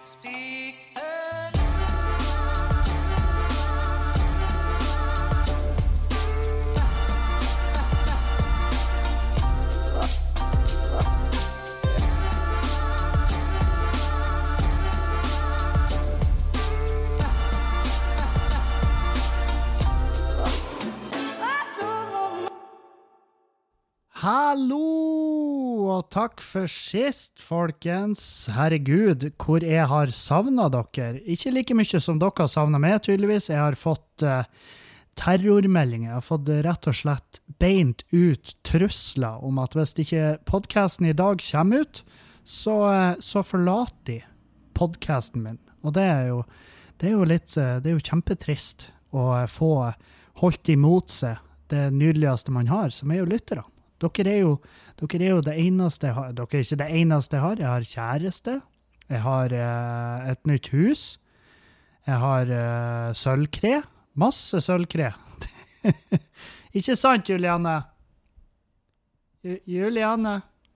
Hallo, og takk for sist, folkens. Herregud, hvor jeg har savnet dere. Ikke like mye som dere har savnet meg, tydeligvis. Jeg har fått terrormeldinger. Jeg har fått rett og slett beint ut trusler om at hvis ikke podcasten i dag kommer ut, så forlater de podcasten min. Og det er jo kjempetrist å få holdt imot seg det nydeligste man har, som er jo lytterne. Dere er jo det eneste jeg har. Dere er ikke det eneste jeg har. Jeg har kjæreste. Jeg har et nytt hus. Jeg har sølvkre. Masse sølvkre. Ikke sant, Juliane? Juliane?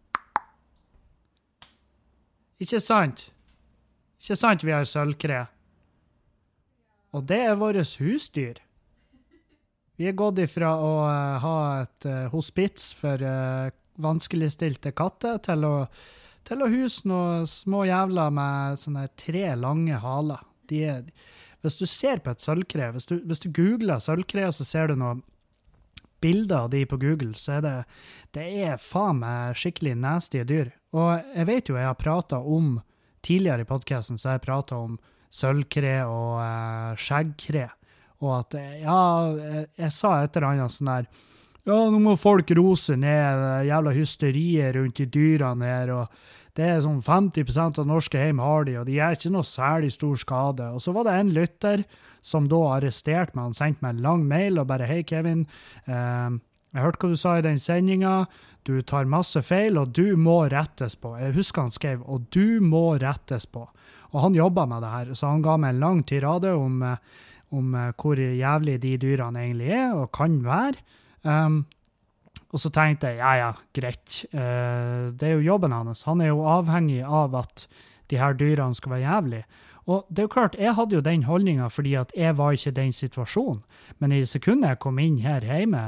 Ikke sant? Ikke sant vi har sølvkre? Og det er våres husdyr. Vi er gått ifra å ha et hospits for vanskeligstilte katter til å huse noen små jævler med sånne 3 lange haler. Hvis du ser på et sølvkre, hvis du googler sølvkre, så ser du noen bilder av de på Google, så er det er faen meg skikkelig nasty dyr. Og jeg vet jo, jeg har pratet om, tidligere i podcasten, så har jeg pratet om sølvkre og skjeggkre. Og at, jeg sa et eller annet sånn der, nå må folk rose ned det jævla hysteriet rundt de dyrene her, og det er sånn 50% av norske hjem har de, og de er ikke noe særlig stor skade. Og så var det en lytter som da arresterte meg, han sendte meg en lang mail og bare, hei Kevin, jeg hørte hva du sa i den sendingen, du tar masse feil, og du må rettes på. Jeg husker han skrev, og du må rettes på. Og han jobbet med det her, så han ga meg en lang tirade om hvor jævlig de dyrene egentlig er, og kan være. Og så tenkte jeg, greit. Det er jo jobben hans. Han er jo avhengig av at de her dyrene skal være jævlig. Og det er jo klart, jeg hadde jo den holdningen fordi at jeg var ikke i den situasjonen. Men i sekundet jeg kom inn her hjemme,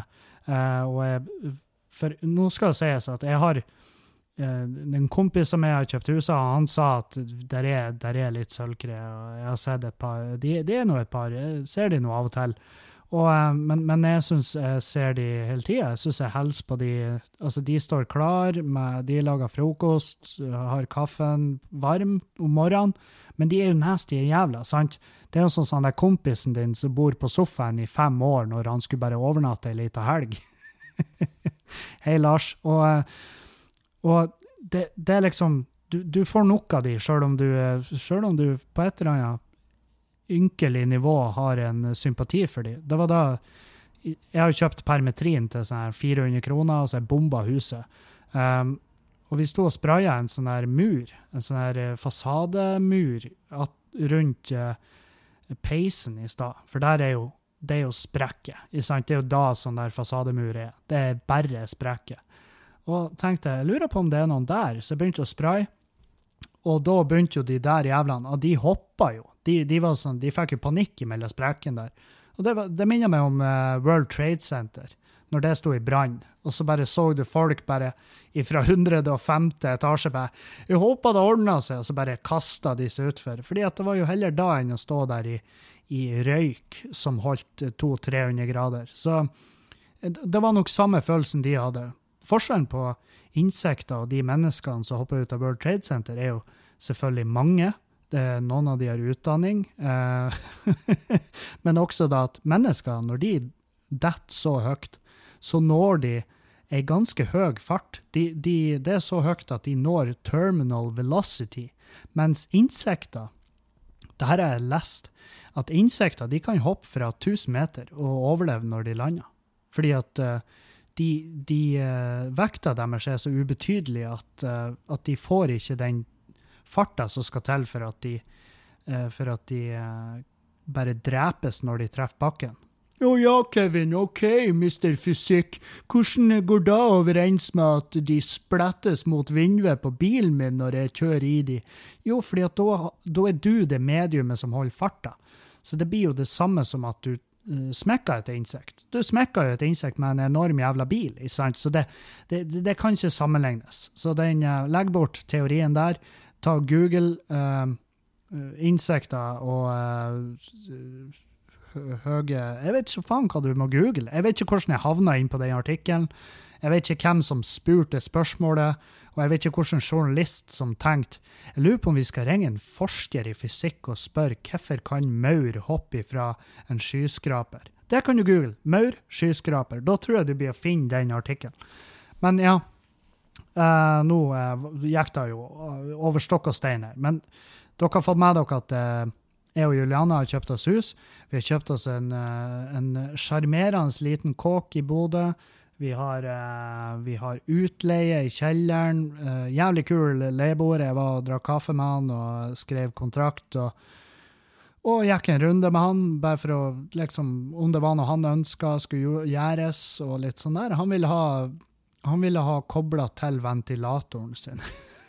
for nå skal det sies at jeg har en kompis som jeg har kjøpt huset, han sa at der er litt sølvkre, og jeg har sett et par, det er nå et par, jeg ser de nå av og til, men jeg synes jeg ser de hele tiden, jeg synes jeg helst på de, altså de står klar, de lager frokost, har kaffen varm om morgenen, men de er jo nasty jævla, sant? Det er jo sånn der kompisen din som bor på sofaen i 5 år, når han skulle bare overnatte en liten helg. Hei Lars, og det er liksom, du får nok av de, selv om du på et eller annet ynkelig nivå har en sympati for de. Det var da, jeg har kjøpt permetrin til sånn her 400 kroner, og så jeg bomba huset. Og vi stod og sprayet en sånn her mur, en sånn her fasademur rundt peisen i stad, for det er jo sprekke, det er jo da sånn der fasademur er. Det er bare sprekke. Og tenkte, jeg lurer på om det er noen der, så jeg begynte å spraye, og da begynte jo de der jævlene, og de hoppet jo, de var sånn, de fikk jo panikk mellom sprekken der, og det minner meg om World Trade Center, når det stod i brann, og så bare så du folk bare fra 105. etasje bare, jeg håper det ordnet seg, og så bare kastet de seg utfor, fordi at det var jo heller da enn å stå der i røyk som holdt 200-300 grader, så det var nok samme følelsen de hadde. Forskjellen på insekter og de menneskene som hopper ut av World Trade Center er jo selvfølgelig mange. Noen av de har utdanning. Men også da at mennesker, når de detter så høyt, så når de en ganske høy fart. Det er så høyt at de når terminal velocity. Mens insekter, det her er lest, at insekter de kan hoppe fra 1000 meter og overleve når de lander. Fordi at de vekta deres er så ubetydelig at de får ikke den farta som skal til for at de bare drepes når de treffer bakken. Å ja, Kevin, ok, Mr. Fysikk. Hvordan går det overens med at de splettes mot vinduet på bilen min når jeg kjører i de? Jo, fordi at da er du det mediumet som holder farta. Så det blir jo det samme som at du smekker et insekt. Du smekker jo et insekt med en enorm jævla bil, ikke sant? Så det kan ikke sammenlignes. Så legg bort teorien der. Ta Google insekter og høye... Jeg vet ikke faen hva du må google. Jeg vet ikke hvordan jeg havnet inn på den artikkelen. Jeg vet ikke hvem som spurte spørsmålet, og jeg vet ikke hvordan journalist som tenkte. Jeg lurer på om vi skal ringe en forsker i fysikk og spørre hvorfor kan maur hoppe fra en skyskraper. Det kan du google. Maur, skyskraper. Da tror jeg du blir å finne den artikkelen. Men ja, nå gikk det jo over stokk og stein her. Men dere har fått med dere at jeg og Juliana har kjøpt oss hus. Vi har kjøpt oss en charmerende liten kåk i Bodø. Vi har utleie i kjelleren. Jævlig kul leieboer. Jeg var og drakk kaffe med han og skrev kontrakt og gikk en runde med han, bare for å, liksom, om det var noe han ønsket skulle gjøres og litt sånn der. Han ville ha koblet til ventilatoren sin.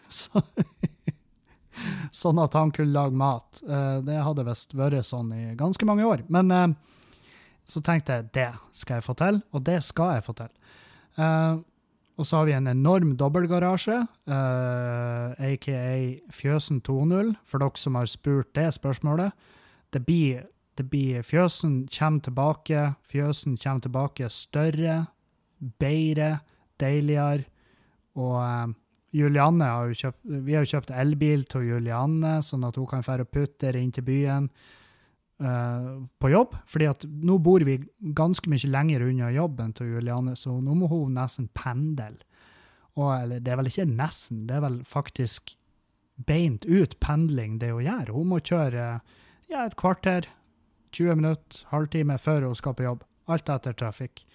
Sånn at han kunne lage mat. Det hadde vist vært sånn i ganske mange år. Men så tenkte jeg, det skal jeg få til, og det skal jeg få til. Og så har vi en enorm dobbeltgarasje, a.k.a. Fjøsen 2.0, for dere som har spurt det spørsmålet. Det blir Fjøsen kommer tilbake større, bedre, deiligere, og Julianne vi har jo kjøpt elbil til Julianne, sånn at hun kan fære og putte inn til byen på jobb, fordi at nå bor vi ganske mye lenger unna jobben til Julianne, så nå må hun nesten pendle. Eller det er vel ikke nesten, det er vel faktisk beint ut pendling det hun gjør. Hun må kjøre et kvarter, 20 minutter, halvtime før hun skal på jobb. Alt etter trafikk.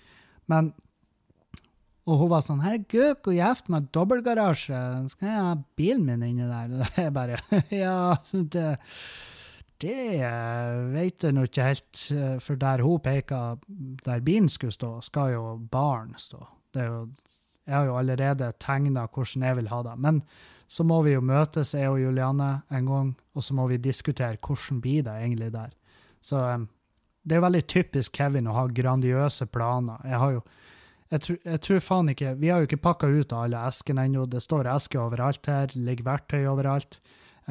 Og hun var sånn, herregud, hvor gjevt med dobbeltgarasje. Skal jeg ha bilen min inne der? Det er bare, ja, det vet jeg nå ikke helt, for der hun peker, der bilen skulle stå, skal jo barn stå. Jeg har jo allerede tegnet hvordan jeg vil ha det. Men så må vi jo møtes, jeg og Juliane, en gang, og så må vi diskutere hvordan blir det egentlig der. Så det er veldig typisk Kevin å ha grandiøse planer. Jeg tror faen ikke, vi har jo ikke pakket ut av alle eskene ennå. Det står esker overalt her, det ligger verktøy overalt.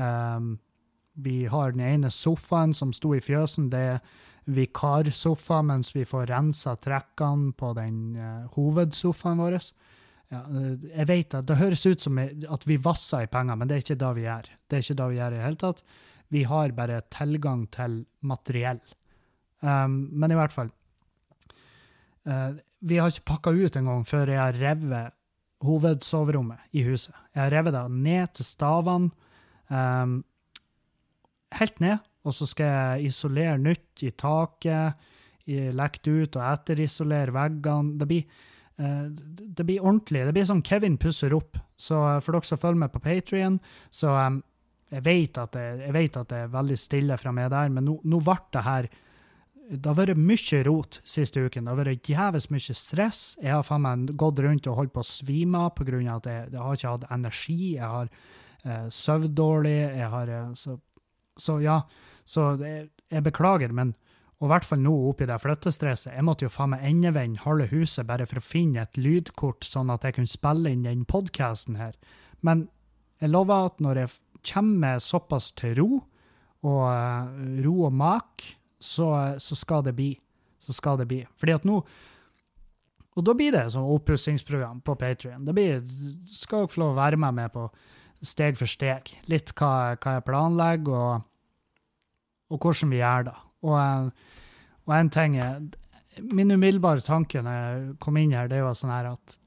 Vi har den ene sofaen som sto i fjøsen, det er vikarsofa, mens vi får renset trekkene på den hovedsofaen vår. Ja, jeg vet at det høres ut som at vi vasser i penger, men det er ikke det vi gjør. Det er ikke det vi gjør i hele tatt. Vi har bare tilgang til materiell. Men i hvert fall, vi har ikke pakket ut en gang før jeg har revet hovedsoverommet i huset. Jeg har revet det ned til stavene, helt ned, og så skal jeg isolere nytt i taket, lekt ut og etterisolere veggene. Det blir ordentlig. Det blir sånn Kevin pusser opp. Så for dere som følger med på Patreon, så jeg vet at det er veldig stille fra meg der, men nå ble det her. Det har vært mye rot siste uken. Det har vært jævlig mye stress. Jeg har faen meg gått rundt og holdt på å svime på grunn av at jeg har ikke hatt energi. Jeg har søvd dårlig. Så jeg beklager, men og i hvert fall nå oppi det flyttestresset, jeg måtte jo faen meg endevende halve huset bare for å finne et lydkort sånn at jeg kunne spille inn den podcasten her. Men jeg lover at når jeg kommer såpass til ro og mak, så skal det bli. Fordi at nå, og da blir det sånn oppussingsprogram på Patreon. Skal dere få lov å være med på steg for steg. Litt hva jeg planlegger, og hvordan vi gjør det. Og en ting min umiddelbare tanke når jeg kom inn her, det var sånn her at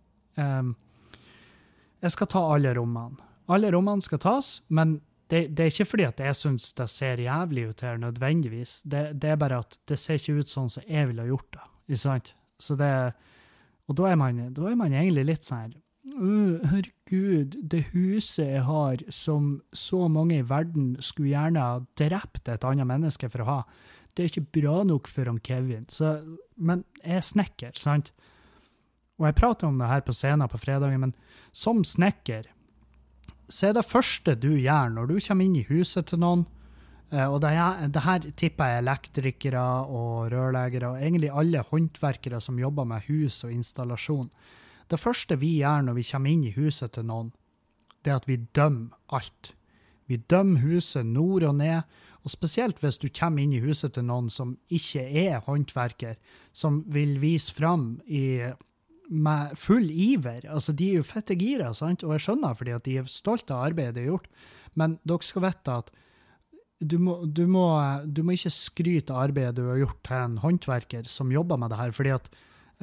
jeg skal ta alle rommene. Alle rommene skal tas, men det er ikke fordi at jeg synes det ser jævlig ut her nødvendigvis. Det er bare at det ser ikke ut sånn som jeg ville ha gjort det. Ikke sant? Så og da er man egentlig litt sånn her, herregud, det huset jeg har som så mange i verden skulle gjerne ha drept et annet menneske for å ha, det er ikke bra nok for han Kevin. Så, men jeg er snekker, sant? Og jeg prater om det her på scenen på fredagen, men som snekker, så er det første du gjør når du kommer inn i huset til noen, og det her tipper jeg elektrikere og rørleggere, og egentlig alle håndverkere som jobber med hus og installasjon. Det første vi gjør når vi kommer inn i huset til noen, det er at vi dømmer alt. Vi dømmer huset nord og ned, og spesielt hvis du kommer inn i huset til noen som ikke er håndverker, som vil vise frem med full iver. Altså, de er jo fette gira, sant? Og jeg skjønner fordi at de er stolte av arbeidet de har gjort, men dere skal vite at du må ikke skryte av arbeidet du har gjort til en håndverker som jobber med det her, fordi at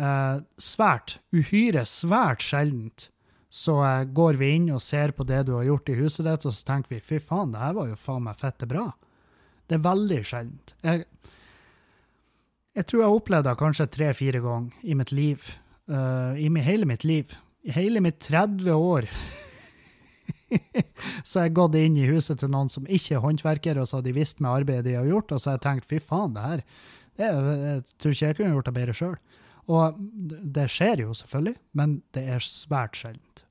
uhyre svært sjeldent, så går vi inn og ser på det du har gjort i huset ditt, og så tenker vi, fy faen, det her var jo faen meg fette bra. Det er veldig sjeldent. Jeg tror jeg opplevde det kanskje 3-4 ganger i mitt liv, hele mitt liv, i hele mitt 30 år, så jeg gått inn i huset til noen som ikke er håndverker, og så har de visst med arbeidet de har gjort, og så har jeg tenkt, fy faen, jeg tror ikke jeg kunne gjort det bedre selv. Og det skjer jo selvfølgelig, men det er svært sjeldent.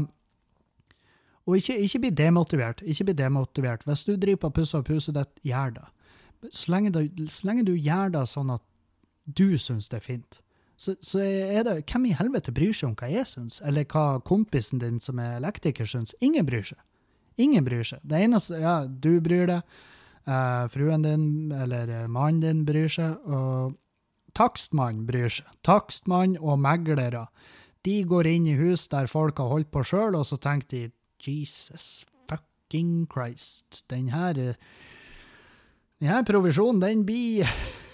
Og ikke bli demotivert, Hvis du driver på å pusse opp huset ditt, gjør det. Så lenge du gjør det sånn at du synes det er fint, så er det, hvem i helvete bryr seg om hva jeg synes, eller hva kompisen din som er elektriker synes? Ingen bryr seg. Det eneste, ja, du bryr deg, fruen din eller mannen din bryr seg, og takstmann bryr seg. Takstmann og meglere, de går inn i hus der folk har holdt på selv, og så tenker de, Jesus fucking Christ, den her provisjonen, den blir...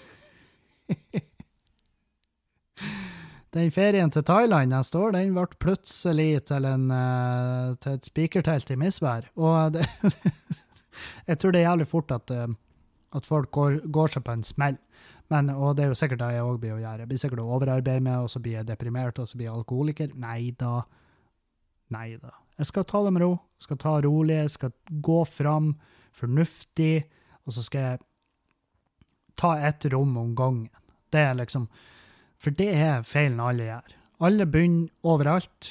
Den ferien til Thailand neste år, den ble plutselig til et spikertelt i misvær. Og jeg tror det er jævlig fort at folk går seg på en smell. Og det er jo sikkert det jeg også blir å gjøre. Jeg blir sikkert å overarbeide med, og så blir jeg deprimert, og så blir jeg alkoholiker. Nei da. Jeg skal ta det med ro. Jeg skal ta rolig. Jeg skal gå fram fornuftig, og så skal jeg ta et rom om gangen. Det er liksom... For det er feilen alle gjør. Alle begynner overalt,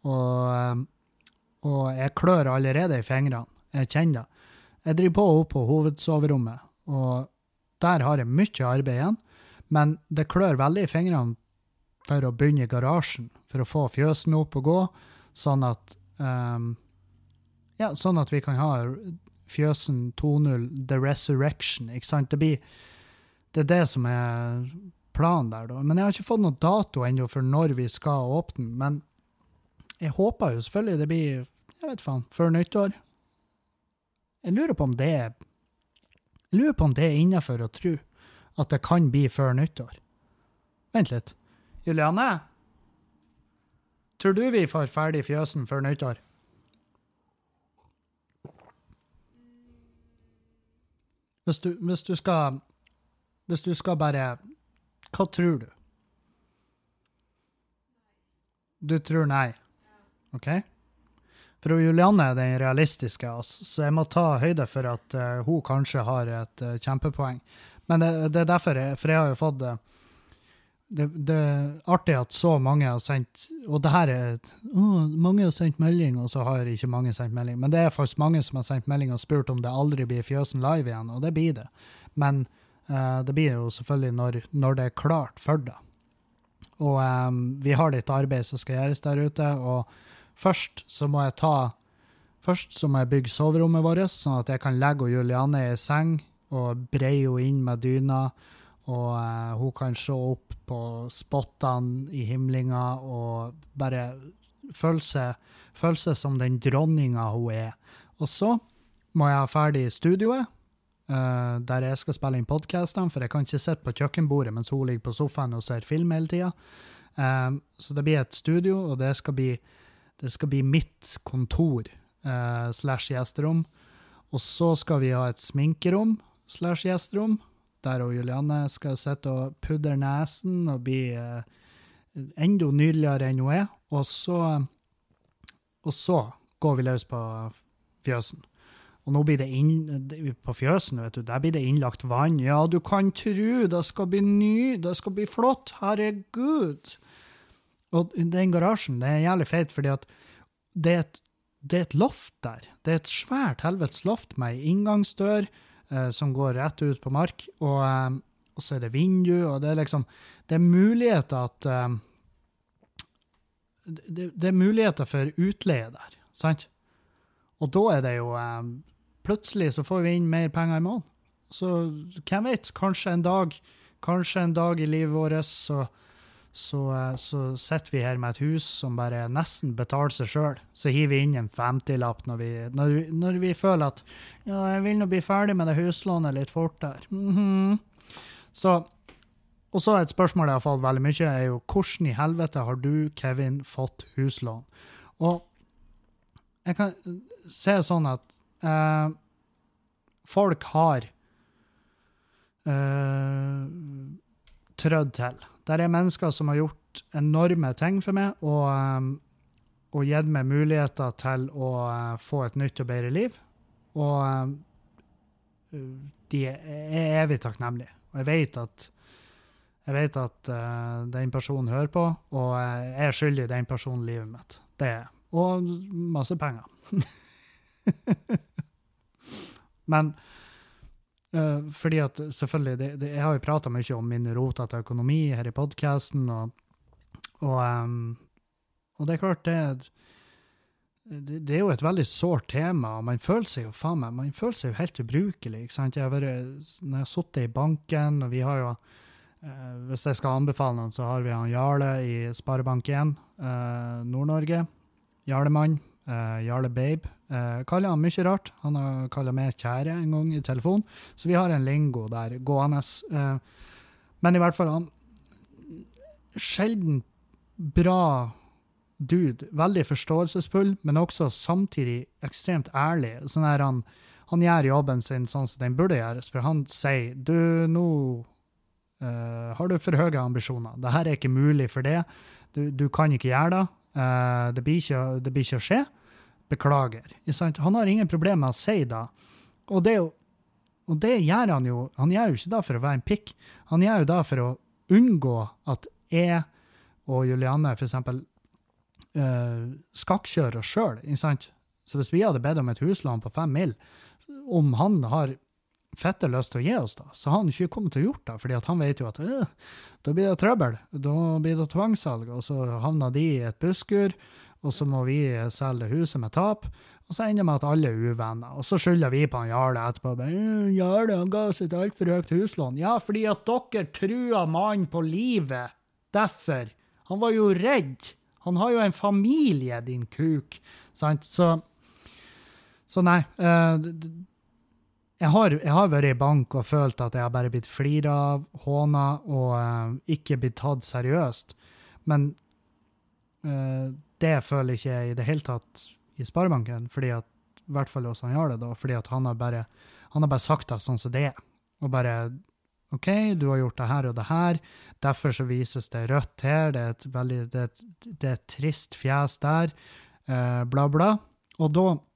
og jeg klør allerede i fingrene. Jeg kjenner det. Jeg driver på opp på hovedsoverommet, og der har jeg mye arbeid igjen, men det klør veldig i fingrene for å begynne i garasjen, for å få fjøsen opp og gå, sånn at vi kan ha fjøsen 2.0, The Resurrection, ikke sant? Det er det som er planen der da, men jeg har ikke fått noen dato ennå for når vi skal åpne, men jeg håper jo selvfølgelig det blir, jeg vet faen, før nyttår. Jeg lurer på om det er innenfor å tro at det kan bli før nyttår. Vent litt. Juliane? Tror du vi får ferdig fjøsen før nyttår? Hvis du skal bare... Hva tror du? Du tror nei? Ok? For Juliane er den realistiske, altså, så jeg må ta høyde for at hun kanskje har et kjempepoeng. Men det er derfor, for jeg har jo fått det er artig at så mange har sendt, og det her mange har sendt melding, og så har ikke mange sendt melding. Men det er faktisk mange som har sendt melding og spurt om det aldri blir fjøsen live igjen, og det blir det. Men det blir jo selvfølgelig når det er klart for det. Og vi har litt arbeid som skal gjøres der ute, og først så må jeg bygge soverommet vårt, sånn at jeg kan legge Juliane i seng, og breie henne inn med dyna, og hun kan se opp på spottene i himlinga, og bare føle seg som den dronninga hun er. Og så må jeg ha ferdig studioet, der jeg skal spille inn podcastene, for jeg kan ikke sitte på kjøkkenbordet mens hun ligger på sofaen og ser film hele tiden. Så det blir et studio, og det skal bli mitt kontor / gjesterom. Og så skal vi ha et sminkerom / gjesterom, der Juliane skal sitte og pudre nesen og bli enda nydeligere enn hun er. Og så går vi løs på fjøsen. Og nå blir det på fjøsen, vet du, der blir det innlagt vann. Ja, du kan tro, det skal bli det skal bli flott, herregud. Og den garasjen, det jævlig feit, fordi at det er et loft der. Det er et svært helvetes loft med en inngangsdør som går rett ut på mark, og så er det vindu, og det er liksom, det er muligheter at det er muligheter for utleie der, sant? Og da er det jo, plutselig så får vi inn mer penger i måneden. Så hvem vet, kanskje en dag i livet vårt, så sitter vi her med et hus som bare nesten betaler seg selv. Så hiver vi inn en 50-lapp når vi føler at ja, jeg vil nå bli ferdig med det huslånet litt fort der. Og så et spørsmål jeg har fått veldig mye er jo, hvordan i helvete har du, Kevin, fått huslån? Og jeg kan se sånn at folk har trødd til. Der er mennesker som har gjort enorme ting for meg, og gitt meg muligheter til å få et nytt og bedre liv. Og de er evig takknemlige. Og jeg vet at den personen hører på, og jeg er skyldig den personen livet mitt. Det er. Og masse penger. Men fordi at selvfølgelig, jeg har jo pratet mye om min rotete økonomi her i podcasten, og det er klart, det er jo et veldig sårt tema, og man føler seg jo helt ubrukelig, ikke sant? Når jeg har suttet i banken, og vi har jo, hvis jeg skal anbefale noen, så har vi han Jarle i Sparebank 1, Nord-Norge, Jarlemann, Jarle Babe, kaller han mye rart, han har kallet meg kjære en gang i telefon, så vi har en lingo der, gående, men i hvert fall, han sjelden bra dude, veldig forståelsesfull, men også samtidig ekstremt ærlig. Sånn her, han gjør jobben sin sånn som den burde gjøres, for han sier, du, nå har du for høye ambisjoner. Dette er ikke mulig for det. Du kan ikke gjøre det. Det blir ikke å skje. Beklager. Han har ingen problem med å si det. Og det gjør han jo. Han gjør jo ikke det for å være en pikk. Han gjør jo det for å unngå at jeg og Julianne for eksempel skakkjører oss selv, ikke sant? Så hvis vi hadde bedt om et huslån på 5 mil, om han har fette lyst til å gi oss da, så har han ikke kommet til å gjort det, fordi at han vet jo at da blir det trøbbel, da blir det tvangssalg, og så havner de i et busskur, og så må vi selge huset med tap, og så ender med at alle er uvenner, og så skylder vi på han Jarle etterpå, Jarle, han ga oss et alt for høyt huslån. Ja, fordi at dere trua mannen på livet, derfor. Han var jo redd. Han har jo en familie, din kuk. Sant? Så nei, jeg har vært i bank og følt at jeg har bare blitt fliret av, hånet, og ikke blitt tatt seriøst. Men det føler ikke jeg i det hele tatt i Sparebanken, fordi at, i hvert fall hos han gjør det da, fordi at han har bare sagt det sånn som det er. Og bare, ok, du har gjort det her og det her, derfor så vises det rødt her, det er et trist fjes der, bla bla, og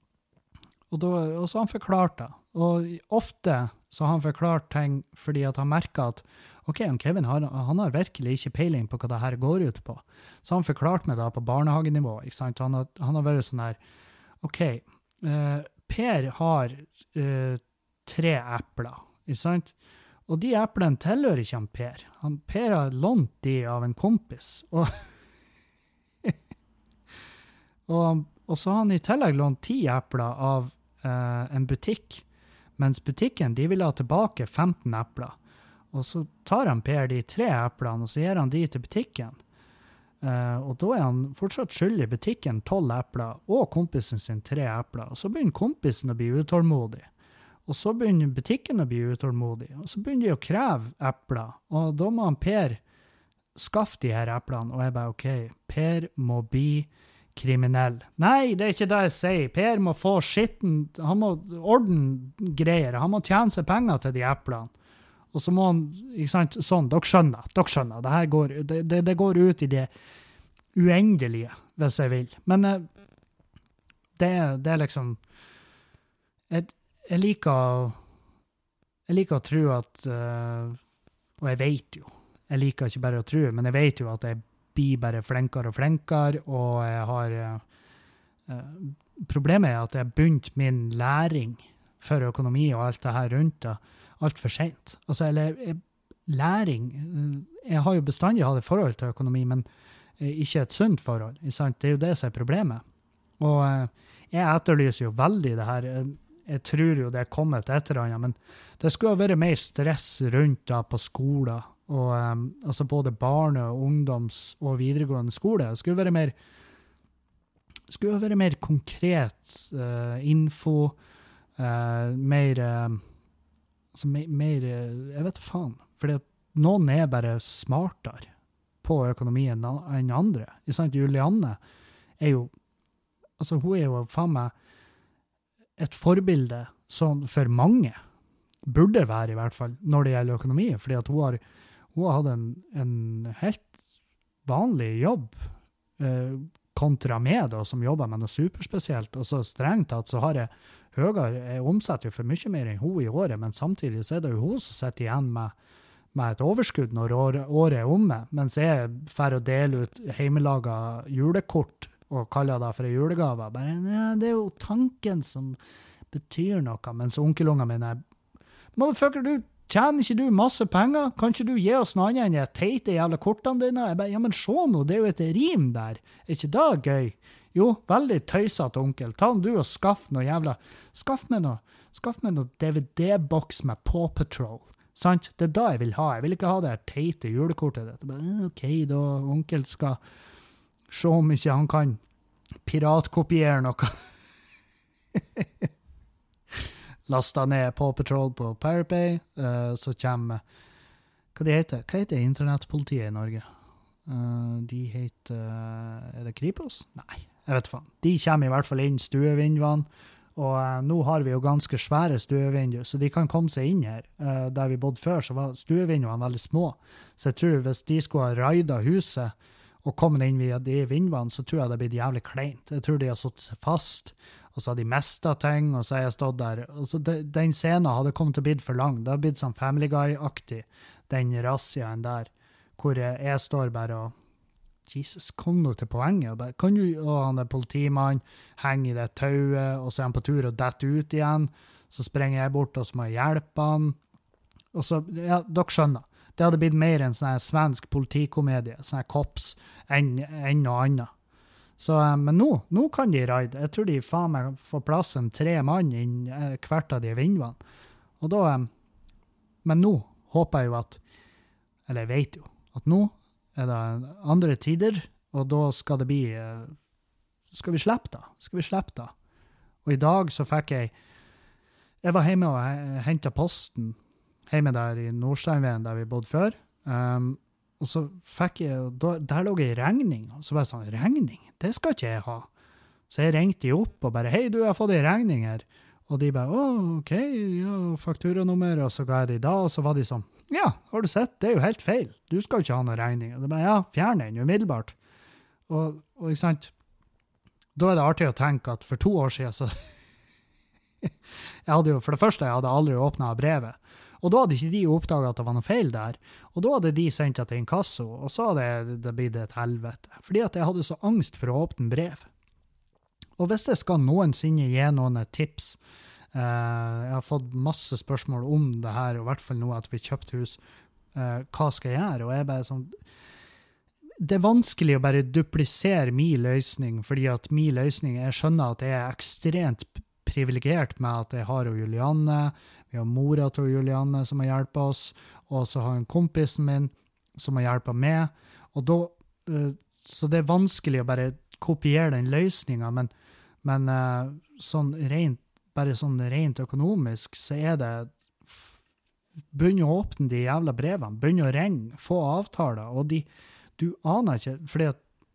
så har han forklart det. Og ofte så har han forklart ting fordi at han merker at ok, Kevin han har virkelig ikke peiling på hva det her går ut på. Så han forklart meg da på barnehagenivå, ikke sant? Han har vært sånn her, ok, Per har 3 epler, ikke sant? Og de eplene tilhører ikke han Per. Per har lånt de av en kompis. Og så har han i tillegg lånt 10 epler av en butikk, mens butikken de vil ha tilbake 15 epler. Og så tar han Per de 3 eplene, og så gir han de til butikken. Og da er han fortsatt skyldig butikken 12 epler, og kompisen sin 3 epler. Og så begynner kompisen å bli utålmodig. Og så begynner butikken å bli utålmodig. Og så begynner de å kreve epler. Og da må han Per skaffe de her eplene. Og jeg bare, ok, Per må bli kriminell. Nei, det er ikke det jeg sier. Per må få skitten, han må ordne greier. Han må tjene seg penger til de eplene. Og så må han, ikke sant, sånn, dere skjønner. Det her går ut i det uendelige, hvis jeg vil. Men det er liksom, jeg liker å tro at, og jeg vet jo, jeg liker ikke bare å tro, men jeg vet jo at jeg blir bare flinkere og flinkere, og jeg har, problemet er at jeg begynt min læring for økonomi og alt det her rundt det, alt for sent. Altså, læring, jeg har jo bestandig hatt et forhold til økonomi, men ikke et sunt forhold, sant? Det er jo det som er problemet. Og jeg etterlyser jo veldig det her. Jeg tror jo det er kommet etter annet, men det skulle ha vært mer stress rundt da på skolen, og altså både barne-, ungdoms- og videregående skole. Det skulle ha vært mer konkret info, mer, jeg vet faen, fordi at noen er bare smartere på økonomien enn andre. Julianne er jo, altså hun er jo faen meg et forbilde sånn for mange, burde være i hvert fall, når det gjelder økonomi, fordi at hun har hatt en helt vanlig jobb kontra meg da, som jobber med noe superspesielt, og så strengt tatt så har jeg omsetter jo for mye mer enn hun i året, men samtidig så er det jo hun som sitter igjen med et overskudd når året er omme, mens jeg får å dele ut hjemmelaget julekort og kaller det for en julegave. Bare, det er jo tanken som betyr noe, mens onkelungene mine motherfucker, tjener ikke du masse penger? Kan ikke du gi oss noe annet enn de teite jævla kortene dine? Jeg bare, ja, men se nå, det er jo et rim der. Er ikke det gøy? Jo, veldig tøysete onkel. Ta du og skaff meg noe DVD-boks med Paw Patrol. Sant? Det er da jeg vil ha. Jeg vil ikke ha det her teite julekortet ditt. Ok, da onkel skal se om ikke han kan piratkopiere noe. Lasta ned Paw Patrol på Pirate Bay, så kommer, hva heter internettpolitiet i Norge? De heter, er det Kripos? Nei, jeg vet faen. De kommer i hvert fall inn stuevinduene, og nå har vi jo ganske svære stuevinduer, så de kan komme seg inn her. Der vi bodde før, så var stuevinduene veldig små. Så jeg tror hvis de skulle ha raidet huset og kommet inn via de vinduene, så tror jeg det blir jævlig kleint. Jeg tror de har satt seg fast, og så har de mistet ting, og så har jeg stått der. Og så den scenen hadde kommet til å bli for lang. Det har blitt sånn Family Guy-aktig, den razziaen der, hvor jeg står bare og Jesus, kom nå til poenget. Og, bare, og han er politimann, henger i det tauet, og så er han på tur og detter ut igjen. Så sprenger jeg bort, og så må jeg hjelpe han. Og så, ja, dere skjønner. Det hadde blitt mer en sånn her svensk politikomedie, sånn her kops, enn noe annet. Så, men nå kan de raide. Jeg tror de faen meg får plass en 3 mann inn hvert av de vinduene. Og da, men nå håper jeg jo at, eller jeg vet jo, at nå er det andre tider, og da skal det bli, skal vi slippe da. Og i dag så fikk jeg var hjemme og hentet posten, hjemme der i Nordsteinveien der vi bodde før, og så fikk jeg, der lå en regning, og så var jeg sånn, regning? Det skal ikke jeg ha. Så jeg ringte de opp og bare, hei, du har fått en regning her. Og de bare, ok, ja, fakturanummer, og så ga jeg de da, og så var de sånn, ja, har du sett? Det er jo helt feil. Du skal jo ikke ha noen regning. Og det bare, ja, fjern den umiddelbart. Og ikke sant? Da er det artig å tenke at for 2 år siden så jeg hadde jo, for det første, jeg hadde aldri åpnet brevet. Og da hadde ikke de oppdaget at det var noe feil der. Og da hadde de sendt det til inkasso, og så hadde det blitt et helvete. Fordi at jeg hadde så angst for å åpne brev. Og hvis jeg skal noensinne gi noen et tips, jeg har fått masse spørsmål om det her, og i hvert fall nå at vi kjøpte hus, hva skal jeg gjøre? Og jeg bare sånn, det er vanskelig å bare duplisere min løsning, fordi at min løsning, jeg skjønner at jeg er ekstremt privilegert med at jeg har Julianne, vi har mora til Julianne som har hjulpet oss, og så har en kompisen min som har hjulpet meg, og da, så det er vanskelig å bare kopiere den løsningen, men sånn rent, bare sånn rent økonomisk, så er det begynne å åpne de jævla brevene, begynne å ringe, få avtaler, og du aner ikke, fordi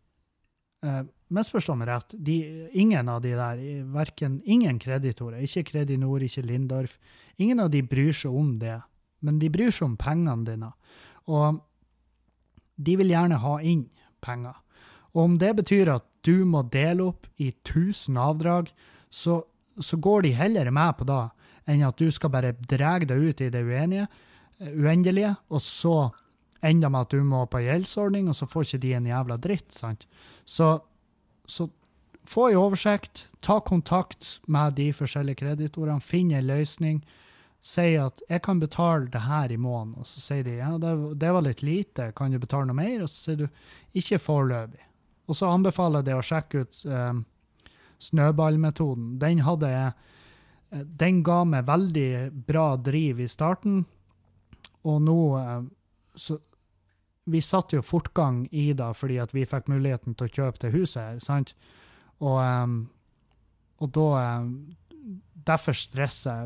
at misforstå meg rett, ingen av de der, ingen kreditorer, ikke Kredinor, ikke Lindorf, ingen av de bryr seg om det, men de bryr seg om pengene dine, og de vil gjerne ha inn penger. Og om det betyr at du må dele opp i 1000 avdrag, så går de heller med på det, enn at du skal bare drege deg ut i det uendelige, og så enda med at du må på gjeldsordning, og så får ikke de en jævla dritt, sant? Så få en oversikt, ta kontakt med de forskjellige kreditorene, finne en løsning, si at jeg kan betale det her i måneden, og så sier de, ja, det var litt lite, kan du betale noe mer? Og så sier du, ikke foreløpig. Og så anbefaler jeg det å sjekke ut snøballmetoden. Den ga meg veldig bra driv i starten, og nå, så vi satt jo fortgang i det, fordi at vi fikk muligheten til å kjøpe til huset her, sant? Og da, derfor stresser jeg.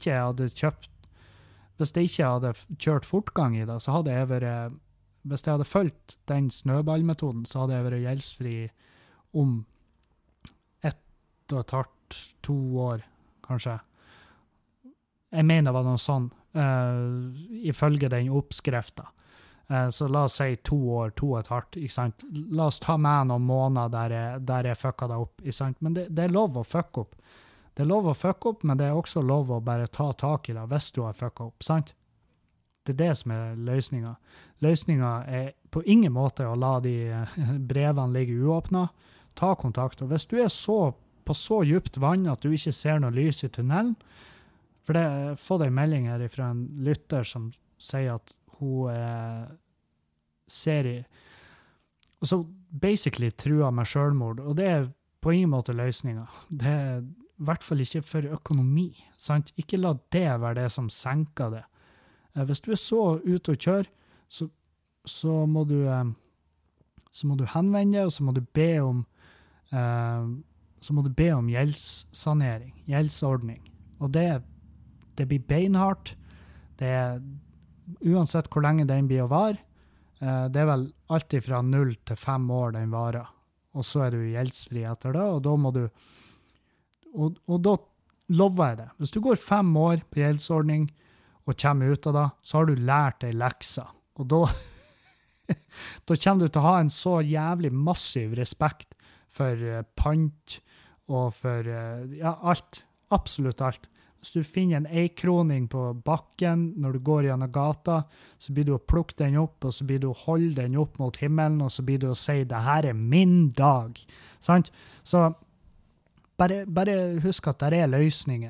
Hvis jeg ikke hadde kjørt fortgang i det, så hadde jeg vært, hvis jeg hadde fulgt den snøballmetoden, så hadde jeg vært gjeldsfri om 1,5–2 år, kanskje. Jeg mener det var noe sånn, ifølge den oppskriften. Så la oss si 2 år, 2,5, ikke sant? La oss ta med noen måneder der jeg fucka det opp, ikke sant? Men det er lov å fucke opp. Det er lov å fucke opp, men det er også lov å bare ta tak i det hvis du har fucka opp, sant? Det er det som er løsningen. Løsningen er på ingen måte å la de brevene ligge uåpnet. Ta kontakt. Og hvis du er på så djupt vann at du ikke ser noe lys i tunnelen, for jeg fått en melding her fra en lytter som sier at hun ser i, og så basically truer med selvmord, og det er på ingen måte løsningen. Det er i hvert fall ikke for økonomi, sant? Ikke la det være det som senker det. Hvis du er så ute og kjør, så må du henvende deg, og så må du be om gjeldssanering, gjeldsordning. Og det blir beinhardt. Det er uansett hvor lenge den blir å vare. Det er vel alltid fra 0 til 5 år den varer. Og så er du gjeldsfri etter det, og da må du Og da lover jeg det. Hvis du går 5 år på gjeldsordning og kommer ut av det, så har du lært deg lekser. Og da kommer du til å ha en så jævlig massiv respekt for pant og for alt. Absolutt alt. Hvis du finner en eikroning på bakken når du går gjennom gata, så blir du å plukke den opp, og så blir du å holde den opp mot himmelen, og så blir du å si, det her er min dag. Sant? Så bare husk at det er løsninger.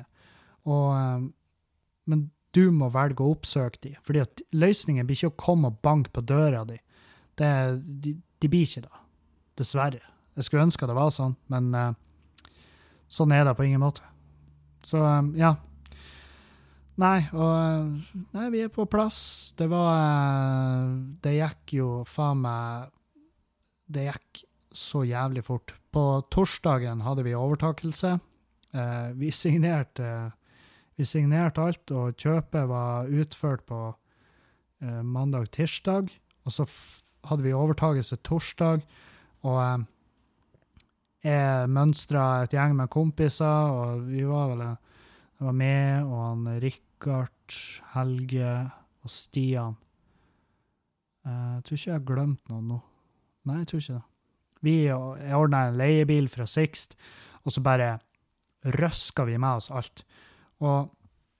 Men du må velge å oppsøke de, fordi at løsningen blir ikke å komme og banke på døra di. De blir ikke det, dessverre. Jeg skulle ønske det var sånn, men sånn er det på ingen måte. Så ja. Nei, vi er på plass. Det gikk jo faen meg, det gikk så jævlig fort. På torsdagen hadde vi overtakelse. Vi signerte alt, og kjøpet var utført på mandag-tirsdag, og så hadde vi overtakelse torsdag, og jeg mønstret et gjeng med kompiser, og vi var med, og han Rikard, Helge og Stian. Jeg tror ikke jeg har glemt noen nå. Nei, jeg tror ikke det. Jeg ordnet en leiebil fra Sixt, og så bare røska vi med oss alt. Og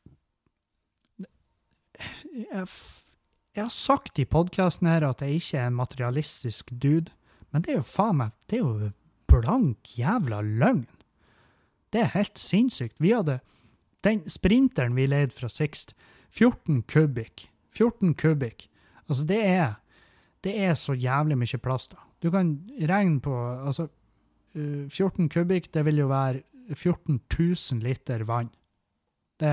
jeg har sagt i podcasten her at jeg ikke er en materialistisk dude, men det er jo faen meg, det er jo blank jævla løgn. Det er helt sinnssykt. Vi hadde den sprinteren vi leide fra Sixt, 14 kubikk. Altså det er så jævlig mye plass da. Du kan regne på, altså 14 kubikk, det vil jo være 14 000 liter vann. Det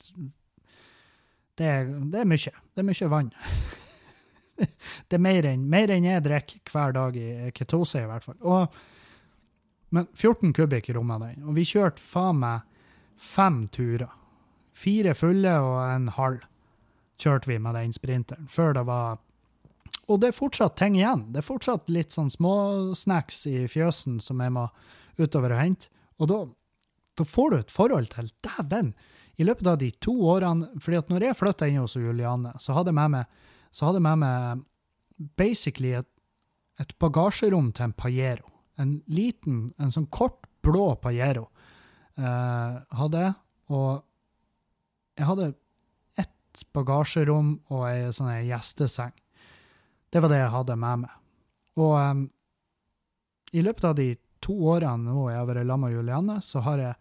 er mye. Det er mye vann. Det er mer enn jeg drikker hver dag i ketose i hvert fall. Men 14 kubikk rommet den, og vi kjørte faen meg 5 turer. 4 fulle og en halv kjørte vi med den sprinteren, før det var. Og det er fortsatt ting igjen. Det er fortsatt litt sånn små snacks i fjøsen som jeg må utover og hente. Og da får du et forhold til, dæven, i løpet av de 2 årene, fordi at når jeg flyttet inn hos Juliane, så hadde jeg med meg basically et bagasjerom til en Pajero. En sånn kort blå Pajero hadde jeg, og jeg hadde ett bagasjerom og en sånn gjesteseng. Det var det jeg hadde med meg. Og i løpet av de 2 årene nå jeg har vært sammen med Juliane, så har jeg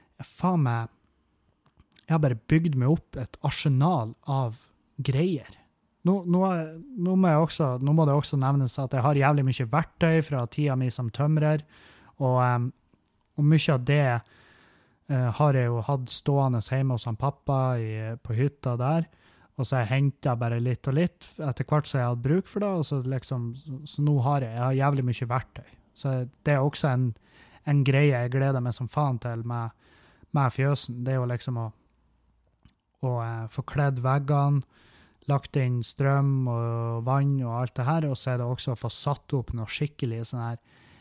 har bare bygd meg opp et arsenal av greier. Nå må det også nevnes at jeg har jævlig mye verktøy fra tida mi som tømrer, og mye av det har jeg jo hatt stående hjemme hos han pappa på hytta der, og så har jeg hentet bare litt og litt, etter hvert så jeg hadde bruk for det, og så liksom, så nå har jeg jævlig mye verktøy. Så det er også en greie jeg gleder meg som faen til med fjøsen. Det er jo liksom å få kledd veggene, lagt inn strøm og vann og alt det her, og så er det også å få satt opp noe skikkelig sånn her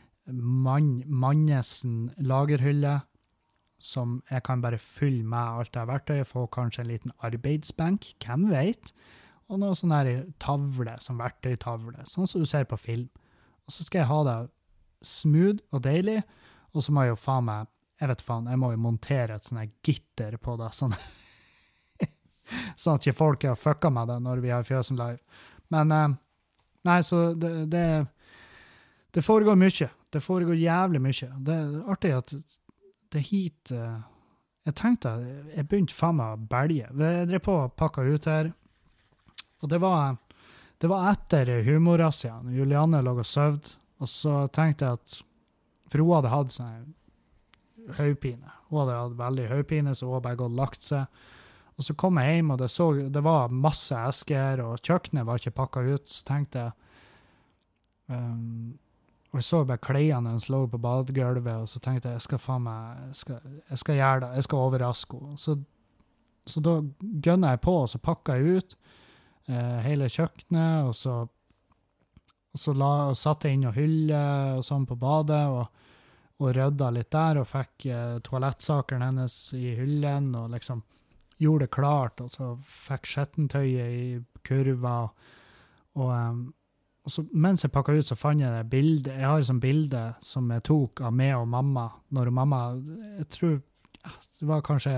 mannesen lagerhylle, som jeg kan bare fylle med alt det her verktøyet, få kanskje en liten arbeidsbenk, hvem vet, og noe sånn her tavle, sånn verktøytavle, sånn som du ser på film. Og så skal jeg ha det smooth og deilig, og så må jeg jo faen meg, jeg må jo montere et sånn her gitter på det, sånn at ikke folk har fucka med det når vi har fjøsen live. Men, nei, så det foregår mye. Det foregår jævlig mye. Det er artig at det hit, jeg tenkte, jeg begynte faen meg å belge. Jeg drev på å pakke ut her, og det var etter humorrazzien. Juliane lå og søvd, og så tenkte jeg at, for hun hadde hatt sånn høypine. Hun hadde hatt veldig høypine, så hun hadde bare gått og lagt seg. Og så kom jeg hjem, og det var masse esker, og kjøkkenet var ikke pakket ut, så tenkte jeg, og jeg så bare klærne hennes lå på badegulvet, og så tenkte jeg, jeg skal gjøre det, jeg skal overraske henne. Så da gønner jeg på, og så pakket jeg ut hele kjøkkenet, og så satte jeg inn og hylle og sånn på badet, og rydda litt der, og fikk toalettsakeren hennes i hyllen, og liksom gjorde det klart, og så fikk skjettentøyet i kurva, og så mens jeg pakket ut, så fant jeg det bildet. Jeg har et sånt bilde som jeg tok av meg og mamma, når mamma, jeg tror, det var kanskje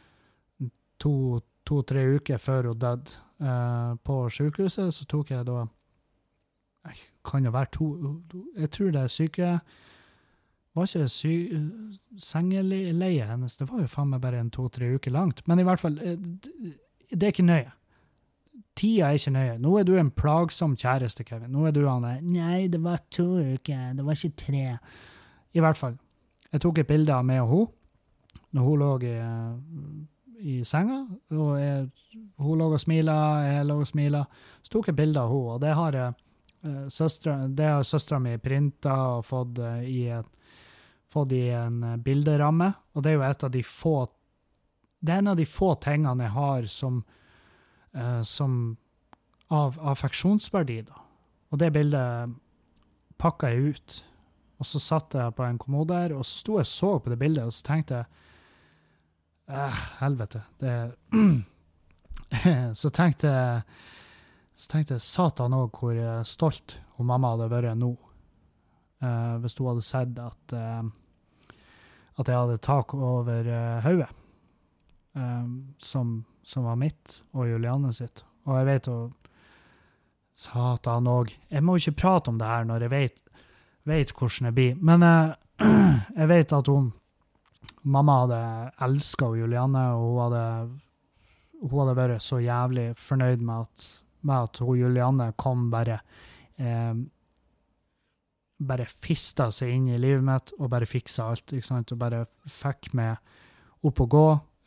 2-3 uker før hun døde på sykehuset, så tok jeg da, kan det være jeg tror det er var ikke sengeleie hennes, det var jo faen meg bare 2-3 uker langt, men i hvert fall, det er ikke nøye. Tida er ikke nøye. Nå er du en plagsom kjæreste, Kevin. Nå er du han der, nei, det var 2 uker, det var ikke 3. I hvert fall, jeg tok et bilde av meg og hun, når hun lå i senga, og hun lå og smilet, jeg lå og smilet, så tok jeg et bilde av hun, og det har søstera mi printet og fått i en bilderamme, og det er jo det er en av de få tingene jeg har som av affeksjonsverdi da. Og det bildet pakket jeg ut, og så satt jeg på en kommode der, og så sto jeg og så på det bildet, og så tenkte jeg, helvete, så tenkte jeg, satan også hvor stolt hun mamma hadde vært nå, hvis hun hadde sett at jeg hadde tak over hodet, som var mitt og Juliane sitt. Og jeg vet jo, satan også, jeg må ikke prate om det her når jeg vet hvordan det blir, men jeg vet at mamma hadde elsket Juliane, og hun hadde vært så jævlig fornøyd med at Juliane kom bare fistet seg inn i livet mitt, og bare fikset alt, ikke sant? Og bare fikk meg opp og gå,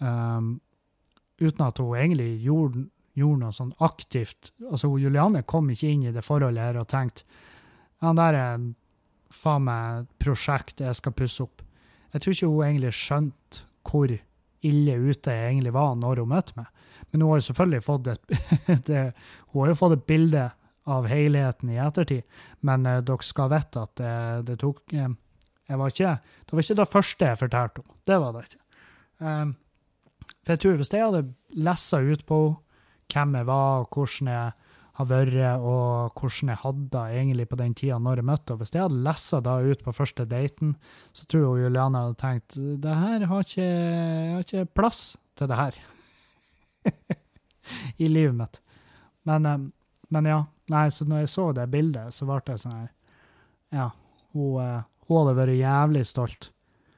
uten at hun egentlig gjorde noe sånn aktivt. Altså, Juliane kom ikke inn i det forholdet her og tenkte, ja, der er faen meg et prosjekt jeg skal pusse opp. Jeg tror ikke hun egentlig skjønte hvor ille ute jeg egentlig var når hun møtte meg. Men hun har jo selvfølgelig fått hun har jo fått et bilde av helheten i ettertid, men dere skal vite at det tok, det var ikke det første jeg fortalte om. Det var det ikke. For jeg tror hvis jeg hadde lesset ut på hvem jeg var, og hvordan jeg har vært, og hvordan jeg hadde egentlig på den tiden når jeg møtte, og hvis jeg hadde lesset da ut på første daten, så tror jeg Juliane hadde tenkt, det her har ikke plass til det her. i livet mitt. Men ja, nei, så når jeg så det bildet, så ble det sånn her, ja, hun hadde vært jævlig stolt.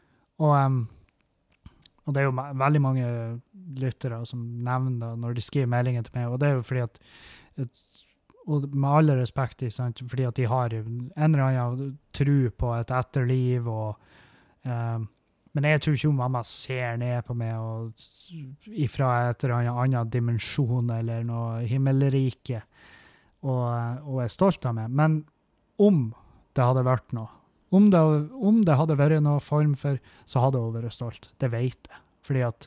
Og det er jo veldig mange lyttere som nevner det når de skriver meldinger til meg, og det er jo fordi at, og med alle respekt, sant, fordi at de har en eller annen tro på et etterliv, men jeg tror ikke om mamma ser ned på meg og ifra et eller annet dimensjon eller noe himmelrike og er stolt av meg. Men om det hadde vært noe, om det hadde vært noen form for, så hadde hun vært stolt. Det vet jeg. Fordi at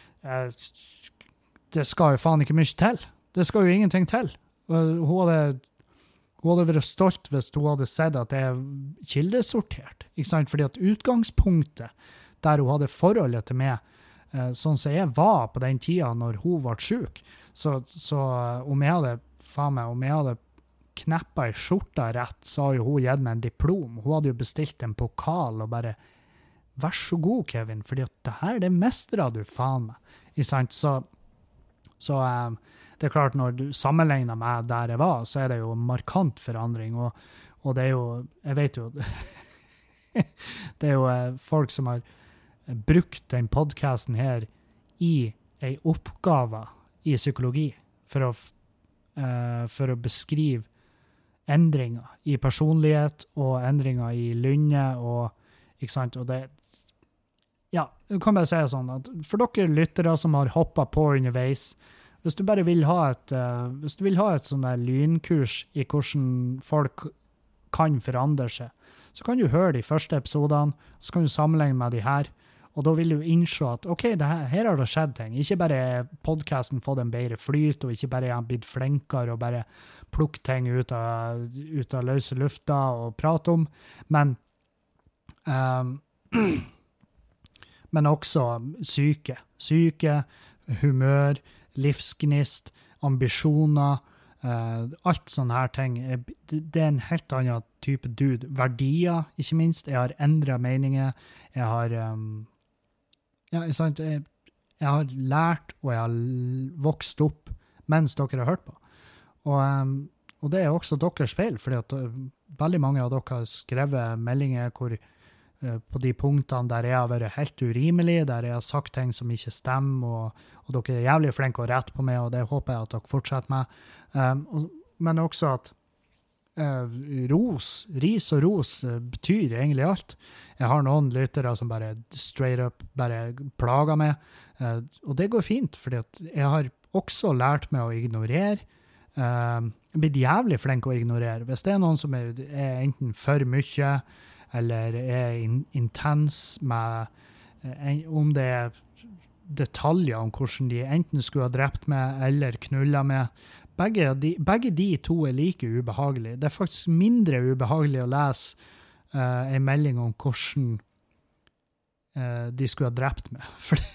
det skal jo faen ikke mye til. Det skal jo ingenting til. Hun hadde vært stolt hvis hun hadde sett at det er kildesortert. Ikke sant? Fordi at utgangspunktet der hun hadde forholdet til meg, sånn som jeg var på den tida når hun ble syk, så om jeg hadde kneppet i skjorta rett, så har jo hun gitt meg en diplom. Hun hadde jo bestilt en pokal og bare, vær så god, Kevin, fordi at det her, det mestrer du faen meg. Ikke sant? Så det er klart, når du sammenligner med der jeg var, så er det jo markant forandring, og det er jo, jeg vet jo, det er jo folk som har brukt den podcasten her i en oppgave i psykologi for å beskrive endringer i personlighet og endringer i lynne ikke sant, og det, ja, jeg kan bare si sånn at for dere lyttere som har hoppet på underveis, hvis du bare vil ha et sånn der lynkurs i hvordan folk kan forandre seg, så kan du høre de første episodene, så kan du sammenligne med de her, og da vil du innse at, ok, her har det skjedd ting. Ikke bare podcasten fått en bedre flyt, og ikke bare han blitt flinkere og bare plukke ting ut av løse lufta og prate om, men også syke, humør, livsgnist, ambisjoner, alt sånne her ting. Det er en helt annen type dude. Verdier, ikke minst. Jeg har endret meninger. Jeg har jeg har lært, og jeg har vokst opp mens dere har hørt på. Og det er også deres feil, fordi at veldig mange av dere har skrevet meldinger på de punktene der jeg har vært helt urimelig, der jeg har sagt ting som ikke stemmer, og dere er jævlig flinke å rette på meg, og det håper jeg at dere fortsetter med. Men også at ris og ros betyr egentlig alt. Jeg har noen lyttere som bare straight up bare plager meg, og det går fint, fordi at jeg har også lært meg å ignorere. Jeg er blitt jævlig flink å ignorere. Hvis det er noen som er enten for mye, eller er intens med, om det er detaljer om hvordan de enten skulle ha drept meg, eller knullet meg. Begge de to er like ubehagelige. Det er faktisk mindre ubehagelig å lese en melding om hvordan de skulle ha drept meg.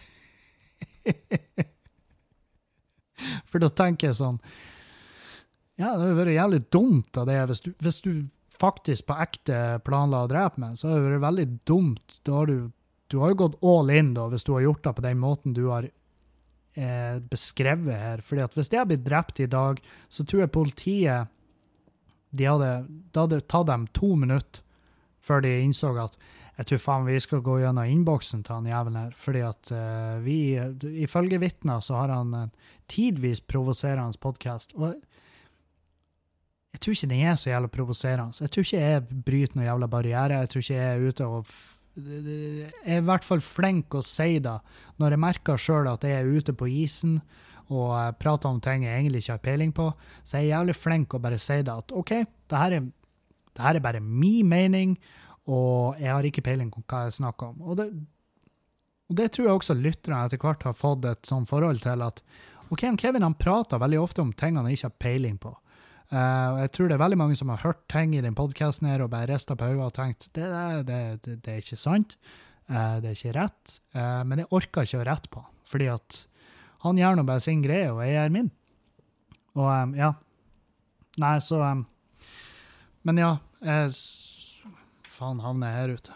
For da tenker jeg sånn, ja, det har vært jævlig dumt av det. Hvis du faktisk på ekte planla å drepe meg, så har det vært veldig dumt. Da har du har jo gått all in da, hvis du har gjort det på den måten du har beskrevet her. Fordi at hvis det har blitt drept i dag, så tror jeg politiet, det hadde tatt dem 2 minutter før de innså at jeg tror faen vi skal gå gjennom innboksen til han jævlen her, fordi at ifølge vitner så har han tidvis provoserende podcast, og jeg tror ikke den er så jævla provoserende. Jeg tror ikke jeg bryter noen jævla barriere, jeg tror ikke jeg er ute og jeg er i hvert fall flink å si det, når jeg merker selv at jeg er ute på isen og prater om ting jeg egentlig ikke har peiling på, så er jeg jævlig flink å bare si det, at ok, det her er bare min mening, og jeg har ikke peiling på hva jeg snakker om. Og det tror jeg også lytterne etter hvert har fått et sånt forhold til, at ok, Kevin han prater veldig ofte om ting han ikke har peiling på. Og jeg tror det er veldig mange som har hørt ting i den podcasten her og bare ristet på hodet og tenkt, det er ikke sant, det er ikke rett, men jeg orker ikke å rette på, fordi at han gjør noe bare sin greie, og jeg gjør min. Og ja, nei, så, men ja, faen havner jeg her ute.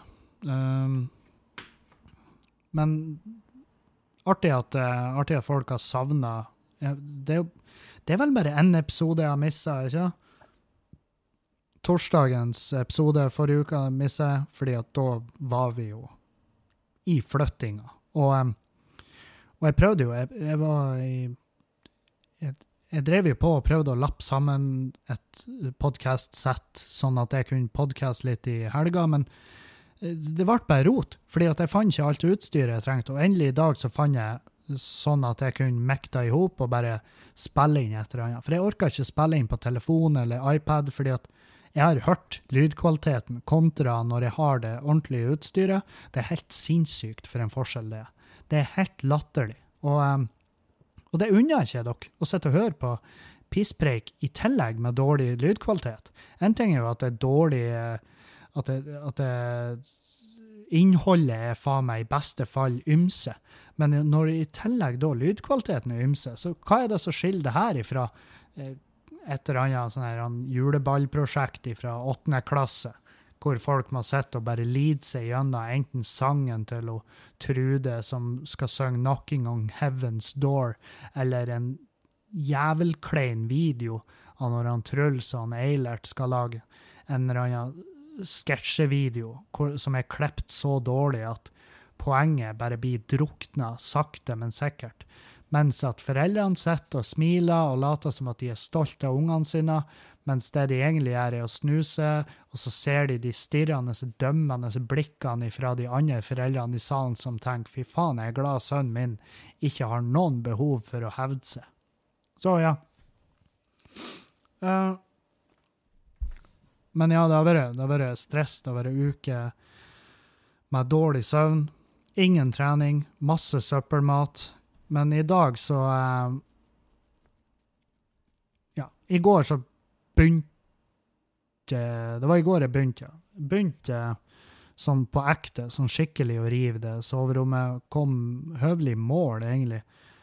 Men artig at folk har savnet Det vel bare en episode jeg har misset, ikke? Torsdagens episode forrige uke misset jeg, fordi at da var vi jo i flyttinga. Og jeg prøvde jo, jeg var jeg drev jo på og prøvde å lappe sammen et podcast-sett, sånn at jeg kunne podcast litt i helga, men det ble bare rot, fordi at jeg fant ikke alt utstyret jeg trengte, og endelig i dag så fant jeg sånn at jeg kunne mekta ihop og bare spille inn et eller annet. For jeg orker ikke spille inn på telefon eller iPad, fordi at jeg har hørt lydkvaliteten kontra når jeg har det ordentlige utstyret. Det er helt sinnssykt for en forskjell det. Det er helt latterlig. Og det unner jeg ikke dere, å sitte og høre på pisspreik i tillegg med dårlig lydkvalitet. En ting er jo at det er dårlig, at innholdet er faen meg i beste fall ymse. Men når i tillegg da lydkvaliteten er ymse, så hva er det som skiller det her ifra et eller annet sånn her juleballprosjekt fra 8. klasse, hvor folk må sitte og bare lide seg gjennom enten sangen til å Trude som skal synge 'Knocking on Heaven's Door', eller en jævelklein video av når han Truls og Eilert skal lage en eller annen sketsjevideo som er klept så dårlig at poenget bare blir drukna sakte, men sikkert. Mens at foreldrene sitter og smiler og later som at de er stolte av ungene sine, mens det de egentlig gjør er å snuse, og så ser de stirrende, dømmende blikkene fra de andre foreldrene i salen som tenker, fy faen, jeg er glad sønnen min ikke har noen behov for å hevde seg. Så ja. Men ja, det har vært stress, det har vært uke med dårlig søvn, ingen trening, masse søppelmat, men i dag så, ja, i går så begynte, det var i går jeg begynte sånn på ekte, sånn skikkelig å rive det soverommet, kom høvelig mål egentlig.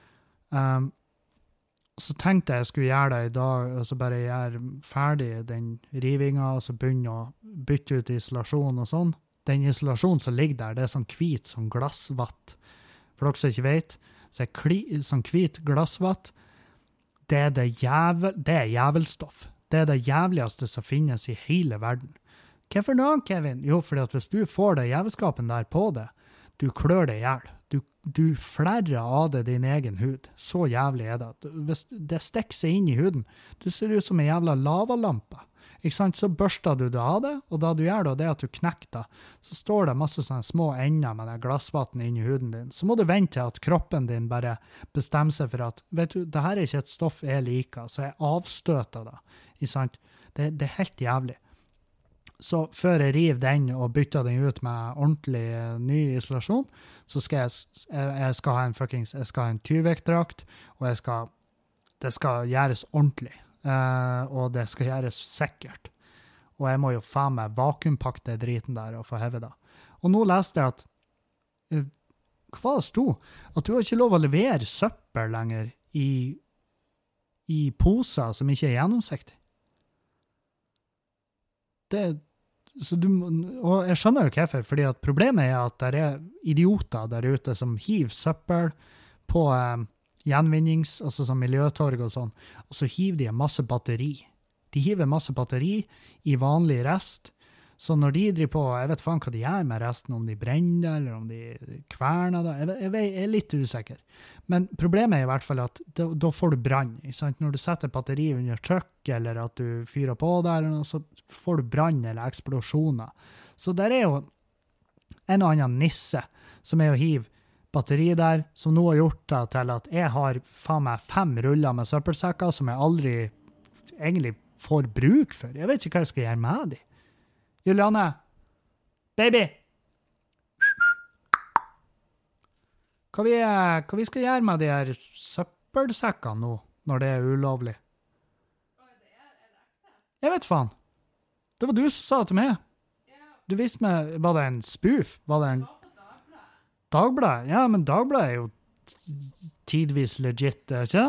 Så tenkte jeg skulle gjøre det i dag, og så bare gjøre ferdig den rivinga, og så begynne å bytte ut isolasjon og sånn. Den isolasjonen som ligger der, det er sånn hvit, sånn glassvatt. For dere som ikke vet, så er sånn hvit glassvatt, det er jævelstoff. Det er det jævligste som finnes i hele verden. Hvorfor da, Kevin? Jo, fordi at hvis du får det jævelskapen der på det, du klør det ihjel. Du flerrer av det din egen hud. Så jævlig er det. Hvis det stikker seg inn i huden, du ser ut som en jævla lavalampe. Ikke sant? Så børster du det av det, og da du gjør det, at du knekker det, så står det masse sånne små ender med det glassvatten inn i huden din. Så må du vente til at kroppen din bare bestemmer seg for at, vet du, det her er ikke et stoff jeg liker, så jeg avstøter det. Ikke sant? Det er helt jævlig. Så før jeg river den og bytter den ut med ordentlig ny isolasjon, så skal jeg skal ha en tyvektdrakt, og det skal gjøres ordentlig. Og det skal gjøres sikkert. Og jeg må jo faen meg vakuumpakke det driten der og få heve det. Og nå leste jeg at hva det sto? At du har ikke lov å levere søppel lenger i poser som ikke er gjennomsiktig. Og jeg skjønner jo hvorfor, fordi at problemet er at det er idioter der ute som hiver søppel på gjenvinnings, altså som miljøtorg og sånn, og så hiver de en masse batteri. De hiver masse batteri i vanlig rest, så når de driver på, jeg vet faen hva de gjør med resten, om de brenner det, eller om de kverner det, jeg er litt usikker. Men problemet er i hvert fall at da får du brann, ikke sant? Når du setter batteri under trykk, eller at du fyrer på det, eller noe, så får du brann eller eksplosjoner. Så der er jo en og annen nisse som er å hive batteri der, som nå har gjort det til at jeg har faen meg 5 ruller med søppelsekker som jeg aldri egentlig får bruk for. Jeg vet ikke hva jeg skal gjøre med de. Juliane, baby! Hva vi skal gjøre med de her søppelsekkene nå, når det er ulovlig? Jeg vet faen. Det var du som sa til meg. Du visste meg, var det en spoof? Var det en Dagblad? Ja, men Dagblad er jo tidvis legit, ikke det?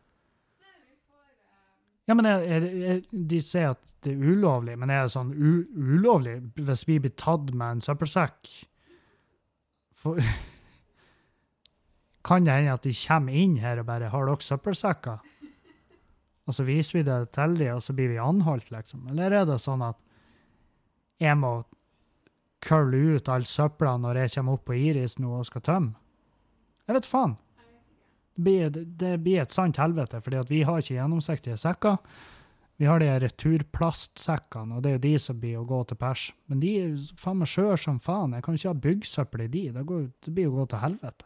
Ja, men de sier at det er ulovlig, men er det sånn ulovlig hvis vi blir tatt med en søppelsekk? kan det hende at de kommer inn her og bare, har dere søppelsekker? Og så viser vi det til dem, og så blir vi anholdt, liksom. Eller er det sånn at jeg må kølle ut all søppelen når jeg kommer opp på Iris nå og skal tømme? Jeg vet faen. Det blir et sant helvete, fordi at vi har ikke gjennomsiktige sekker. Vi har de returplastsekkene, og det er jo de som blir å gå til pers. Men de er faen meg skjør som faen. Jeg kan ikke ha byggsøppel i de. Det blir å gå til helvete.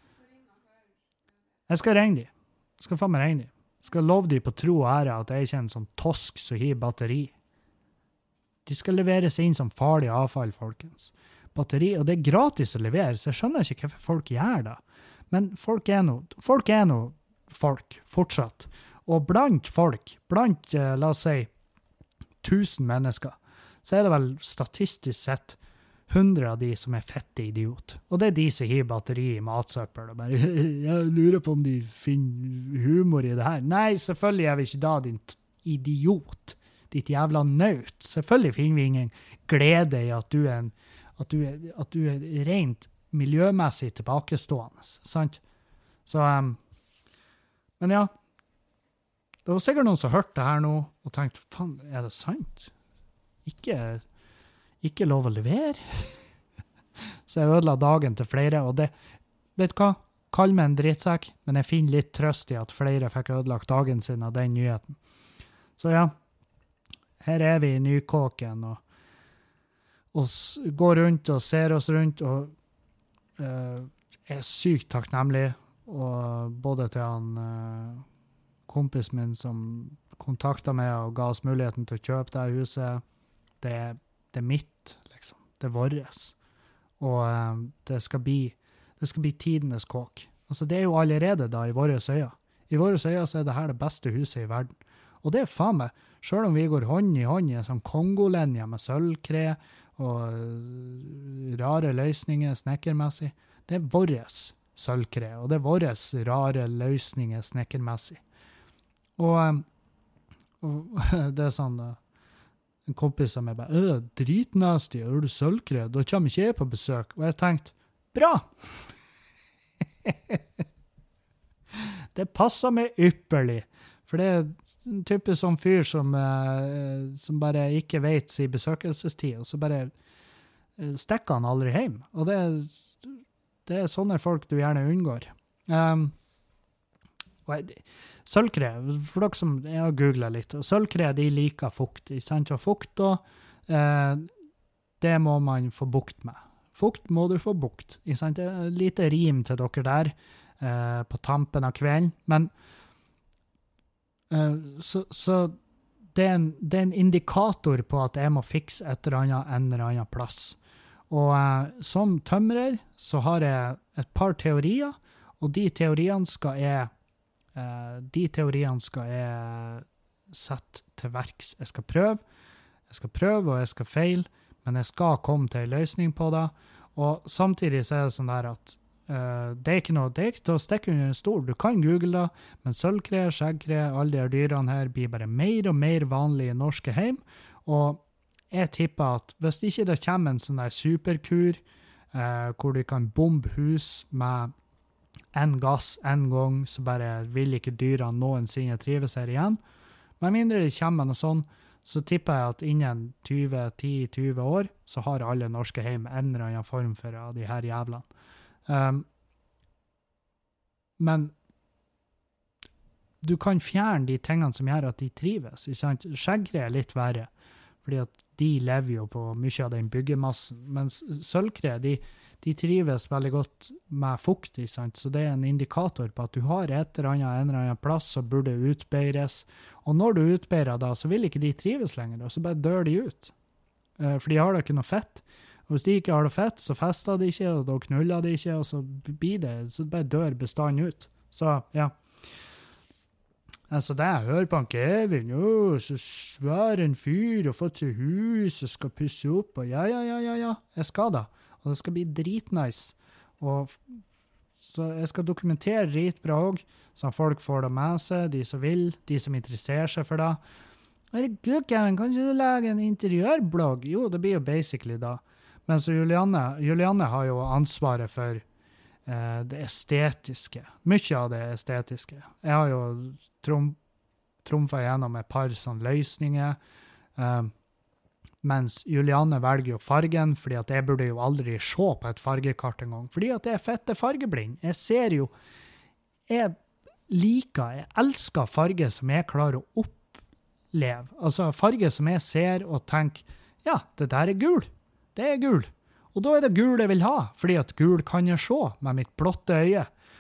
Jeg skal ringe de. Jeg skal faen meg ringe de. Jeg skal love de på tro og ære at jeg ikke er en sånn tosk som hiver batteri. De skal leveres inn som farlig avfall, folkens. Batteri, og det er gratis å levere, så jeg skjønner ikke hvorfor folk gjør det. Men folk er noe folk, fortsatt. Og blant folk, la oss si, 1000 mennesker, så er det vel statistisk sett 100 av de som er fette idiot. Og det er de som hiver batteri i matsøppel, og bare, jeg lurer på om de finner humor i det her. Nei, selvfølgelig er vi ikke da, din idiot. Ditt jævla naut. Selvfølgelig finner vi ingen glede i at du er rent miljømessig tilbakestående, sant? Så, men ja, det var sikkert noen som hørte det her nå, og tenkte, faen, er det sant? Ikke lov å levere? Så jeg ødela dagen til flere, og det, vet du hva? Kall meg en drittsekk, men jeg finner litt trøst i at flere fikk ødelagt dagen sin av den nyheten. Så ja, her er vi i Nykåken, og går rundt og ser oss rundt, og er sykt takknemlig, og både til han kompisen min som kontaktet meg og ga oss muligheten til å kjøpe det huset, det er mitt, liksom. Det er våres. Og det skal bli tidenes kåk. Altså, det er jo allerede da i våre øyne. I våre øyne så er det her det beste huset i verden. Og det er faen meg, selv om vi går hånd i hånd i en sånn kongolenje med sølvkre og rare løsninger snekkermessig, det er våres sølvkre, og det er våres rare løsninger snekkermessig. Og det er sånn, en kompis som er bare, dritnasty, og er du sølvkre? Da kommer ikke jeg på besøk. Og jeg tenkte, bra! Det passer meg ypperlig. For det er en type sånn fyr som bare ikke vet sin besøkelsestid, og så bare stikker han aldri hjem. Og det er sånne folk du gjerne unngår. Sølvkre, for dere som jeg har googlet litt, og sølvkre, de liker fukt. Sant? Og fukt, det må man få bukt med. Fukt må du få bukt. Sant? Det er lite rim til dere der på tampen av kvelden, men så det er en indikator på at jeg må fikse en eller annen plass. Og som tømrer så har jeg et par teorier, og de teoriene skal jeg sette til verks. Jeg skal prøve, og jeg skal feile, men jeg skal komme til en løsning på det. Og samtidig så er det sånn der at det er ikke til å stikke under en stol. Du kan google det, men sølvkre, skjeggkre, alle de her dyrene her blir bare mer og mer vanlige i norske hjem. Og jeg tipper at hvis ikke det kommer en sånn der superkur, hvor du kan bombe hus med en gass en gang, så bare vil ikke dyrene noensinne trives her igjen. Med mindre det kommer noe sånn, så tipper jeg at innen 10-20 år, så har alle norske hjem en eller annen form for av de her jævlene. Men du kan fjerne de tingene som gjør at de trives. Skjeggkre er litt verre, fordi at de lever jo på mye av den byggemassen, mens sølvkre, de trives veldig godt med fukt, så det er en indikator på at du har en eller annen plass som burde utbeires, og når du utbeirer da, så vil ikke de trives lenger, og så bare dør de ut, for de har da ikke noe fett. Og hvis de ikke har det fett, så fester de ikke, og da knuller de ikke, og så blir det, så bare dør bestanden ut. Så, ja. Altså, det jeg hører på han Kevin, så svær en fyr, og fått seg hus, og skal pusse opp, og ja, jeg skal da. Og det skal bli dritnice. Og så jeg skal dokumentere dritbra også, så folk får det med seg, de som vil, de som interesserer seg for det. Herregud, Kevin, kan ikke du lage en interiørblogg? Jo, det blir jo basically da. Men så Julianne har jo ansvaret for det estetiske. Mye av det estetiske. Jeg har jo trumfet gjennom et par sånne løsninger, mens Juliane velger jo fargen, fordi at jeg burde jo aldri se på et fargekart en gang, fordi at jeg er fette fargeblind. Jeg ser jo, jeg elsker farge som jeg klarer å oppleve. Altså farge som jeg ser og tenker, ja, det der er gul. Det er gul. Og da er det gul jeg vil ha, fordi at gul kan jeg se med mitt blotte øye.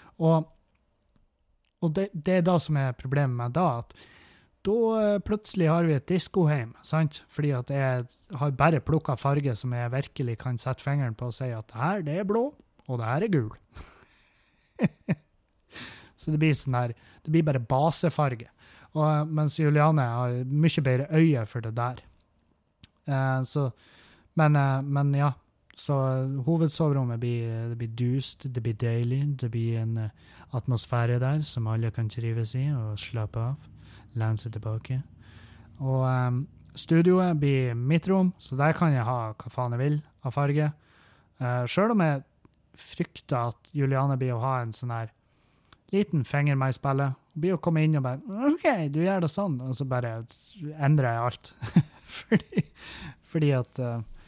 Og det er da som er problemet med da, at da plutselig har vi et diskoheim, sant? Fordi at jeg har bare plukket farge som jeg virkelig kan sette fingeren på og si at det er blå, og det her er gul. Så det blir sånn her, det blir bare basefarge. Og mens Juliane har mye bedre øye for det der. Men ja, så hovedsoverommet det blir dust, det blir deilig, det blir en atmosfære der som alle kan trives i og slappe av, lene seg tilbake. Og studioet blir mitt rom, så der kan jeg ha hva faen jeg vil av farge. Selv om jeg frykter at Juliane blir å ha en sånn her liten finger meg i spillet, og blir å komme inn og bare, ok, du gjør det sånn, og så bare endrer jeg alt. fordi at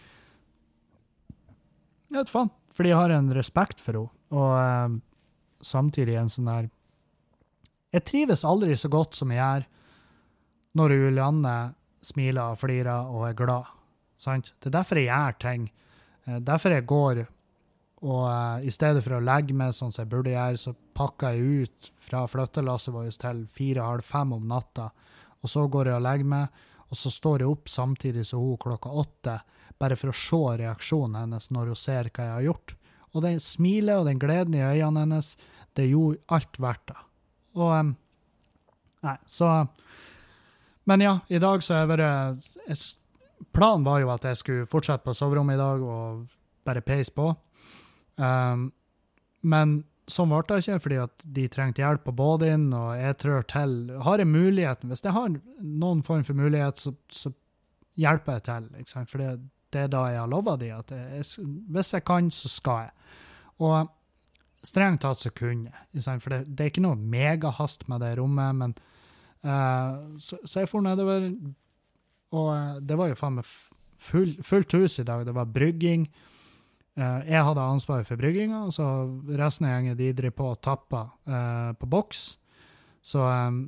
jeg vet faen, fordi jeg har en respekt for henne, og samtidig en sånn der, jeg trives aldri så godt som jeg er når Julianne smiler og flirer og er glad, sant? Det er derfor jeg gjør ting, derfor jeg går, og i stedet for å legge meg sånn som jeg burde gjøre, så pakker jeg ut fra flyttelasset vårt til 4:30 om natta, og så går jeg og legger meg, og så står jeg opp samtidig som hun 8:00, bare for å se reaksjonen hennes når hun ser hva jeg har gjort. Og den smilet og den gleden i øynene hennes, det gjorde alt verdt det. Og, nei, så, men ja, i dag så har jeg vært, planen var jo at jeg skulle fortsette på soverommet i dag og bare peise på. Men sånn var det ikke, fordi at de trengte hjelp på båden, og jeg trør til. Har jeg muligheten, hvis jeg har noen form for mulighet, så hjelper jeg til, ikke sant? For det er da jeg har lovet de, at hvis jeg kan, så skal jeg. Og strengt tatt så kunne jeg, ikke sant? For det er ikke noe megahast med det rommet, men så jeg får nedover, og det var jo faen med fullt hus i dag, det var brygging. Jeg hadde ansvaret for brygginga, og så resten av gjengen de drev på og tappet på boks. Så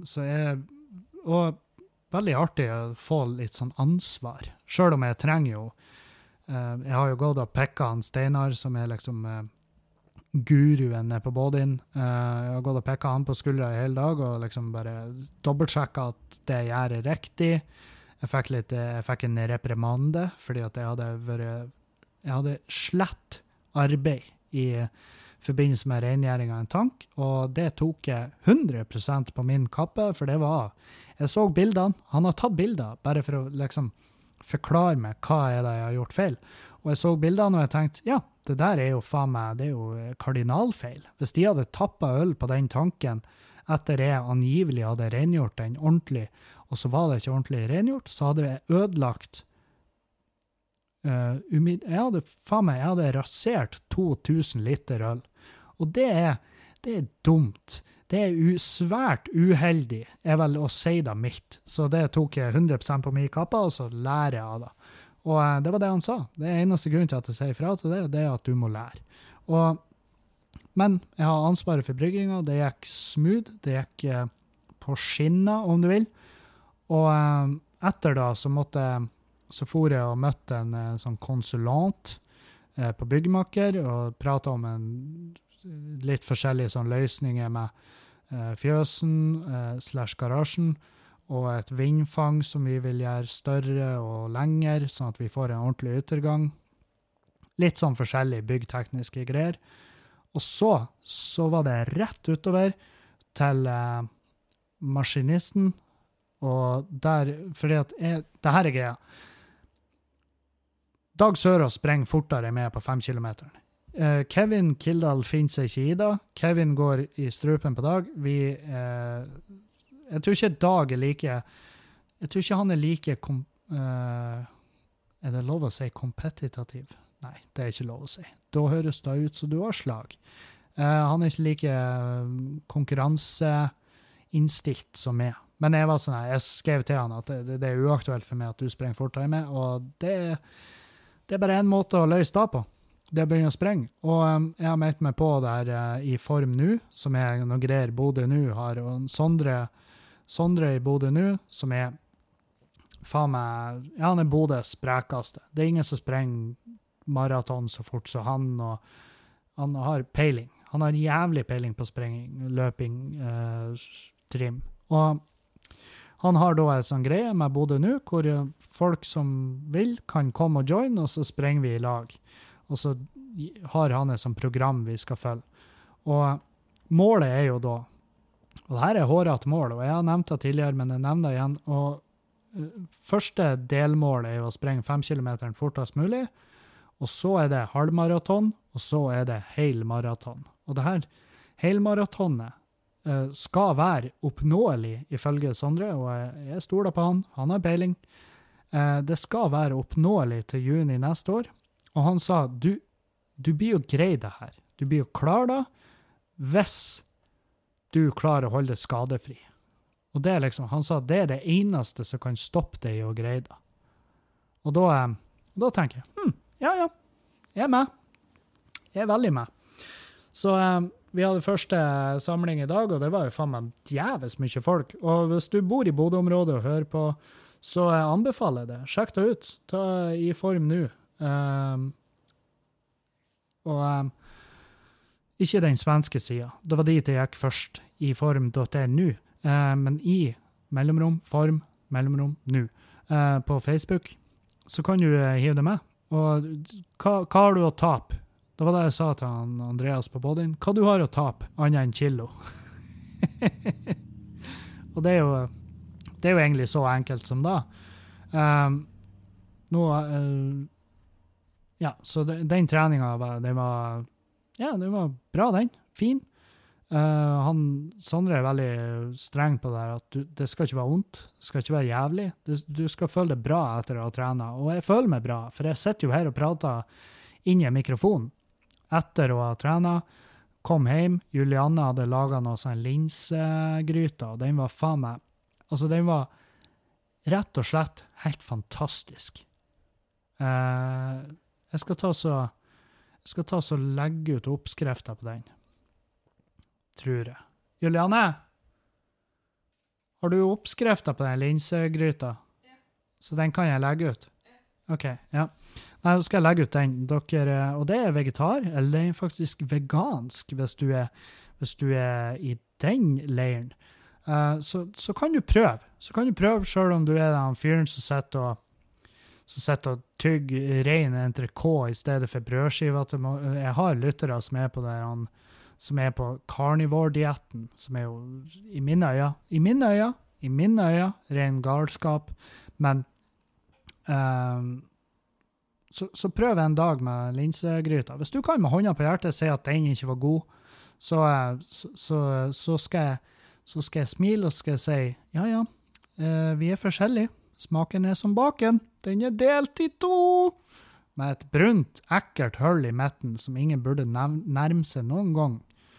og veldig artig å få litt sånn ansvar, selv om jeg trenger jo, jeg har jo gått og pekket han Steinar, som er liksom guruen på båden. Jeg har gått og pekket han på skuldra i hele dag, og liksom bare dobbeltsjekket at det jeg gjør er riktig. Jeg fikk en reprimande, fordi at jeg hadde slett arbeid i forbindelse med rengjøring av en tank, og det tok jeg 100% på min kappe, for jeg så bildene, han har tatt bilder, bare for å liksom forklare meg hva er det jeg har gjort feil. Og jeg så bildene, og jeg tenkte, ja, det der er jo faen meg, det er jo kardinalfeil. Hvis de hadde tappet øl på den tanken, etter jeg angivelig hadde rengjort den ordentlig, og så var det ikke ordentlig rengjort, så hadde jeg ødelagt jeg hadde rasert 2000 liter øl, og det er dumt. Det er svært uheldig, vel å si det mildt. Så det tok jeg 100% på min kappa, og så lærer jeg av det. Og det var det han sa. Det er eneste grunn til at jeg sier fra til det er at du må lære. Men jeg har ansvaret for brygginga, det gikk smooth, det gikk på skinner, om du vil. Og etter da så for jeg og møtte en sånn konsulant på byggmakker og pratet om litt forskjellige sånn løsninger med fjøsen / garasjen og et vindfang som vi vil gjøre større og lengre, sånn at vi får en ordentlig yttergang. Litt sånn forskjellige byggtekniske greier. Og så var det rett utover til maskinisten, og der, fordi at det her er greia. Dag Sørås sprenger fortere med på 5 kilometer. Kevin Kildahl finner seg ikke i det. Kevin går i strupen på Dag. Jeg tror ikke Dag er like, jeg tror ikke han er like, er det lov å si kompetitiv? Nei, det er ikke lov å si. Da høres det ut som du har slag. Han er ikke like konkurranseinnstilt som meg. Men jeg var sånn her, jeg skrev til han at det er uaktuelt for meg at du sprenger fortere enn meg, og det er bare en måte å løse det på. Det begynner å sprenge. Og jeg har meldt meg på der i Form nå, som er noe greier Bodø nå har, og Sondre i Bodø nå, som er faen meg, ja, han er Bodøs sprekeste. Det er ingen som sprenger maraton så fort, så han har peiling. Han har jævlig peiling på sprenging, løping, trim. Og han har da et sånn greie med Bodø nå, hvor folk som vil kan komme og joine, og så sprenger vi i lag. Og så har han et sånt program vi skal følge. Og målet er jo da, og det her er hårete mål, og jeg har nevnt det tidligere, men jeg nevner det igjen, og første delmål er jo å sprenge 5 kilometer fortest mulig, og så er det halvmaraton, og så er det helmaraton. Og det her helmaratonet skal være oppnåelig ifølge Sondre, og jeg stoler på han har peiling. Det skal være oppnåelig til juni neste år, og han sa, du blir jo grei det her. Du blir jo klar da, hvis du klarer å holde deg skadefri. Og det er liksom, han sa, det er det eneste som kan stoppe deg i å greie det. Og da tenker jeg, ja, jeg er med. Jeg er veldig med. Så vi hadde første samling i dag, og det var jo faen meg djeves mye folk. Og hvis du bor i Bodø-området og hører på, så anbefaler jeg det. Sjekk det ut. Ta i Form nå. Ikke den svenske siden. Det var dit jeg gikk først, i form.nu. Men i form, nå, på Facebook, så kan du hive det med. Og hva har du å tape? Det var det jeg sa til Andreas på bodyen. Hva du har å tape, annet enn kilo? Og det er jo egentlig så enkelt som da. Ja, så den treningen, den var bra den, fin. Sondre er veldig streng på det her, at det skal ikke være ondt, det skal ikke være jævlig, du skal føle deg bra etter å ha trenet, og jeg føler meg bra, for jeg sitter jo her og prater inn i mikrofonen etter å ha trenet, kom hjem, Julianne hadde laget noe sånn linsegryte, og den var faen meg, altså den var rett og slett helt fantastisk. Jeg skal ta så legge ut oppskrifter på den. Tror jeg. Julianne? Har du oppskrifter på den linsegryta? Ja. Så den kan jeg legge ut? Ja. Ok, ja. Nei, så skal jeg legge ut den. Dere, og det er vegetar, eller det er faktisk vegansk hvis du er i den leiren. Så kan du prøve. Selv om du er den fyren som sitter og tygger ren entrecôte i stedet for brødskiver. Jeg har lyttere som er på det, som er på carnivore-dietten, som er jo i mine øyne, ren galskap. Men så prøv en dag med linsegryta. Hvis du kan med hånda på hjertet si at den ikke var god, så skal jeg smile og skal jeg si, ja, vi er forskjellige. Smaken er som baken. Den er delt i 2. Med et brunt, ekkelt hull i midten som ingen burde nærme seg noen gang.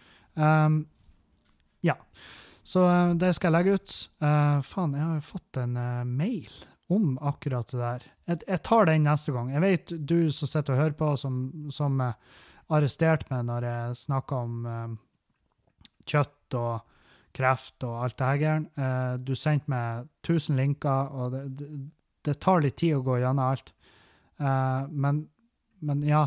Ja, så det skal jeg legge ut. Faen, jeg har jo fått en mail om akkurat det der. Jeg tar den neste gang. Jeg vet du som sitter og hører på, som arresterte meg når jeg snakket om kjøtt og kreft og alt det her. Du sendte meg 1000 linker, og det tar litt tid å gå gjennom alt. Men ja,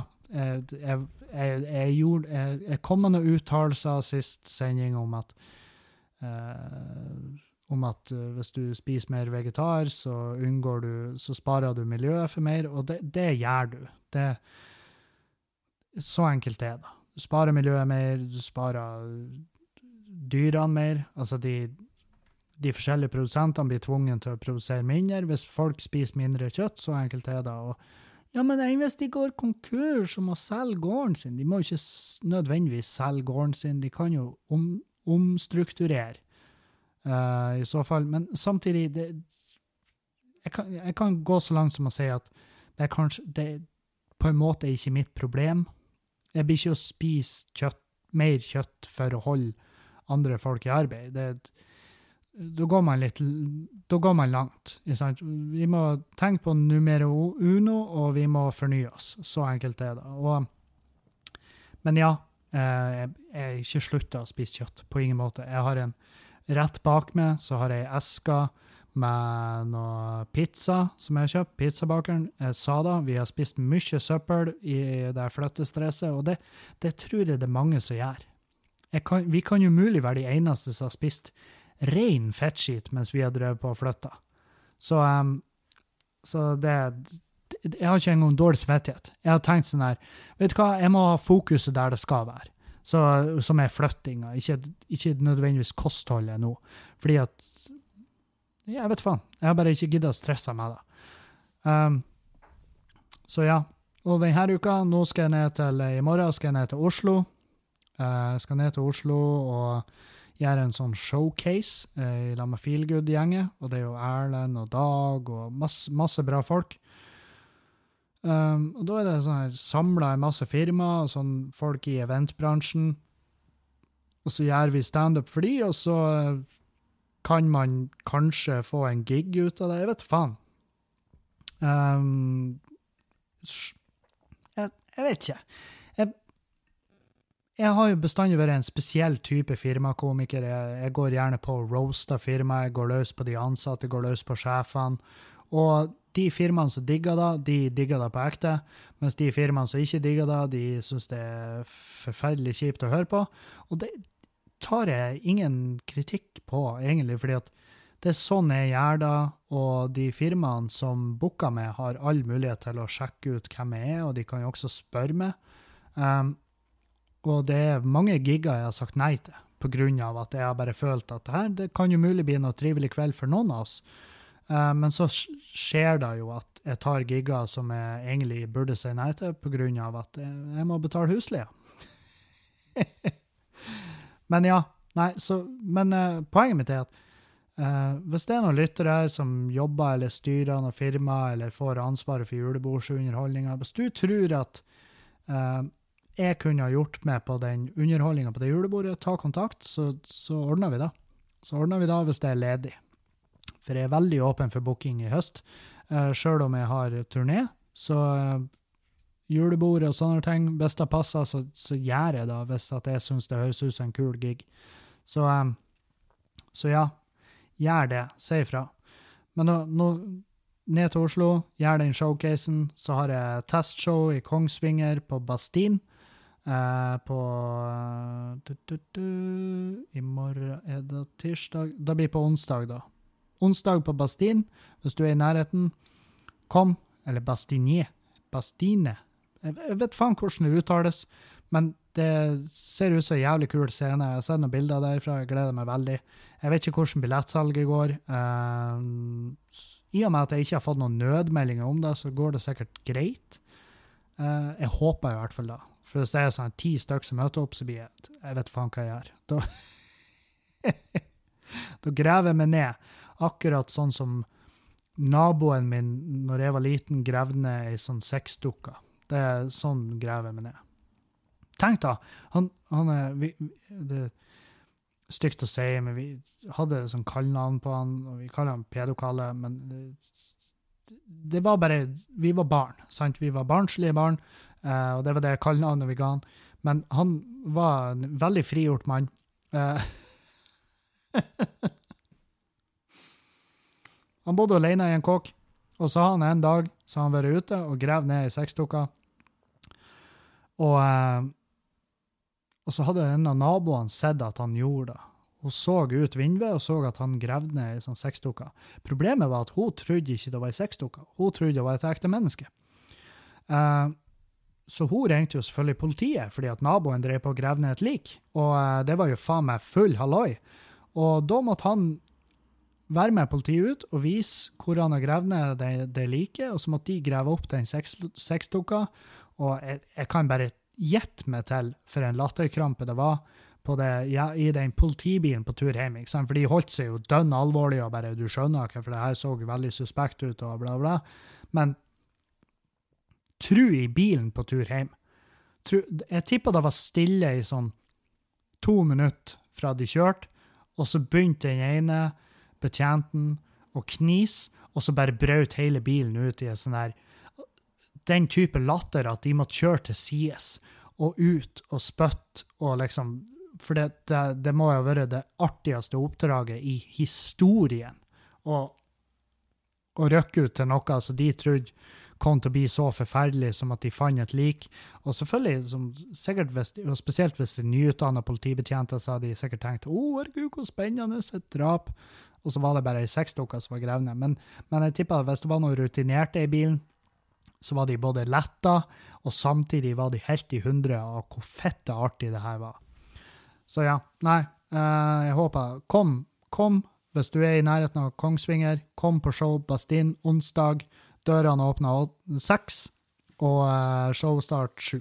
jeg kom med noen uttalelser sist sending om at hvis du spiser mer vegetar, så sparer du miljøet for mer, og det gjør du. Så enkelt er det. Du sparer miljøet mer, du sparer dyrene mer, altså de forskjellige produsentene blir tvungen til å produsere mindre. Hvis folk spiser mindre kjøtt, så enkelt er det. Og, ja, men hvis de går konkurs og må selge gården sin, de må ikke nødvendigvis selge gården sin, de kan jo omstrukturere i så fall. Men samtidig, jeg kan gå så langt som å si at det er på en måte ikke mitt problem. Jeg blir ikke å spise kjøtt mer kjøtt for å holde andre folk i arbeid. Da går man langt. Ikke sant? Vi må tenke på numero uno, og vi må fornye oss. Så enkelt er det. Men ja, jeg er ikke sluttet å spise kjøtt, på ingen måte. Jeg har rett bak meg, så har jeg esker med noe pizza som jeg har kjøpt, pizzabakeren, Sada. Vi har spist mye søppel i det flyttestresset, og det tror jeg det er mange som gjør. Vi kan jo mulig være de eneste som har spist ren fettskit mens vi har drevet på å flytte. Så jeg har ikke engang dårlig svettighet. Jeg har tenkt sånn her, vet du hva, jeg må ha fokuset der det skal være. Som er flyttinga, ikke nødvendigvis kostholdet nå. Fordi at, jeg vet faen, jeg har bare ikke giddet å stresse med det. Så ja, og denne uka, i morgen skal jeg ned til Oslo. Jeg skal ned til Oslo og gjøre en sånn showcase i lag med Feelgood-gjengen, og det er jo Erlend og Dag og masse bra folk. Og da er det sånn her samlet i masse firmaer og sånn folk i eventbransjen, og så gjør vi stand-up for de, og så kan man kanskje få en gig ut av det, jeg vet faen. Jeg vet ikke. Jeg har jo bestandig vært en spesiell type firmakomiker. Jeg går gjerne på roasta firma, jeg går løs på de ansatte, går løs på sjefene. Og de firmaene som digger det, de digger det på ekte, mens de firmaene som ikke digger det, de synes det er forferdelig kjipt å høre på. Og det tar jeg ingen kritikk på, egentlig, fordi at det er sånn jeg gjør det, og de firmaene som booker meg har all mulighet til å sjekke ut hvem jeg er, og de kan jo også spørre meg. Og det er mange gigger jeg har sagt nei til, på grunn av at jeg har bare følt at det kan jo mulig bli noe trivelig kveld for noen av oss. Men så skjer det jo at jeg tar gigger som jeg egentlig burde si nei til, på grunn av at jeg må betale husleie. Men ja, men poenget mitt er at hvis det er noen lyttere som jobber eller styrer noen firma, eller får ansvaret for julebordsunderholdninger, hvis du tror at jeg kunne ha gjort med på den underholdningen på det julebordet, ta kontakt, så ordner vi det. Så ordner vi det hvis det er ledig. For jeg er veldig åpen for booking i høst. Selv om jeg har turné, så julebord og sånne ting, hvis det passer, så gjør jeg det, hvis at jeg synes det høres ut som en kul gig. Så ja, gjør det, si ifra. Men nå ned til Oslo, gjør den showcasen, så har jeg testshow i Kongsvinger på Bastin. På i morgen er det tirsdag, det blir på onsdag da. Onsdag på Bastin, hvis du er i nærheten, kom, eller Bastine, jeg vet faen hvordan det uttales, men det ser ut som en jævlig kul scene. Jeg har sett noen bilder derfra, jeg gleder meg veldig. Jeg vet ikke hvordan billettsalget går. I og med at jeg ikke har fått noen nødmeldinger om det, så går det sikkert greit. Jeg håper i hvert fall da. For hvis det er sånn 10 stykker som møter opp, så blir jeg vet faen hva jeg gjør. Da graver jeg meg ned. Akkurat sånn som naboen min, når jeg var liten, gravde ned i sånn sexdukker. Det er sånn graver jeg meg ned. Tenk da, han det er stygt å si, men vi hadde sånn kallnavn på han, og vi kaller han pedokalle, men det var bare, vi var barn, sant? Vi var barnslige barn, og det var det kallnavnet vi ga han. Men han var en veldig frigjort mann. Han bodde alene i en kåk, og så han en dag, så han vært ute og grev ned i sexdukka. Og så hadde en av naboene sett at han gjorde det. Hun så ut vinduet og så at han grevde ned i sånn sexdukka. Problemet var at hun trodde ikke det var en sexdukka. Hun trodde det var et ekte menneske. Så hun ringte jo selvfølgelig politiet, fordi at naboen drev på å greve ned et lik. Og det var jo faen meg full halloi. Og da måtte han være med politiet ut og vise hvor han har grevet ned det liket, og så måtte de greve opp den sexdukka. Og jeg kan bare gjette meg til for en latterkrampe det var på det, ja, i den politibilen på tur hjem, ikke sant? For de holdt seg jo dønn alvorlig, og bare, du skjønner ikke, for det her så veldig suspekt ut, og bla bla. Men tro i bilen på tur hjem. Jeg tipper det var stille i sånn 2 minutter fra de kjørte, og så begynte den ene betjenten å knise, og så bare brøt hele bilen ut i en sånn her, den type latter at de måtte kjøre til sides, og ut og spøtte, og liksom, for det må jo være det artigste oppdraget i historien, og røkke ut til noe som de trodde kom til å bli så forferdelig som at de fant et lik. Og selvfølgelig, sikkert og spesielt hvis de nyutdannede politibetjenter, så hadde de sikkert tenkt, herregud, hvor spennende, et drap. Og så var det bare 6 dukker som var grevne. Men jeg tipper at hvis det var noe rutinerte i bilen, så var de både letta, og samtidig var de helt i 100 av hvor fette artig det her var. Så ja, nei, jeg håper, kom, hvis du i nærheten av Kongsvinger, kom på show Bastin onsdag, dørene åpner 6, og showstart 7.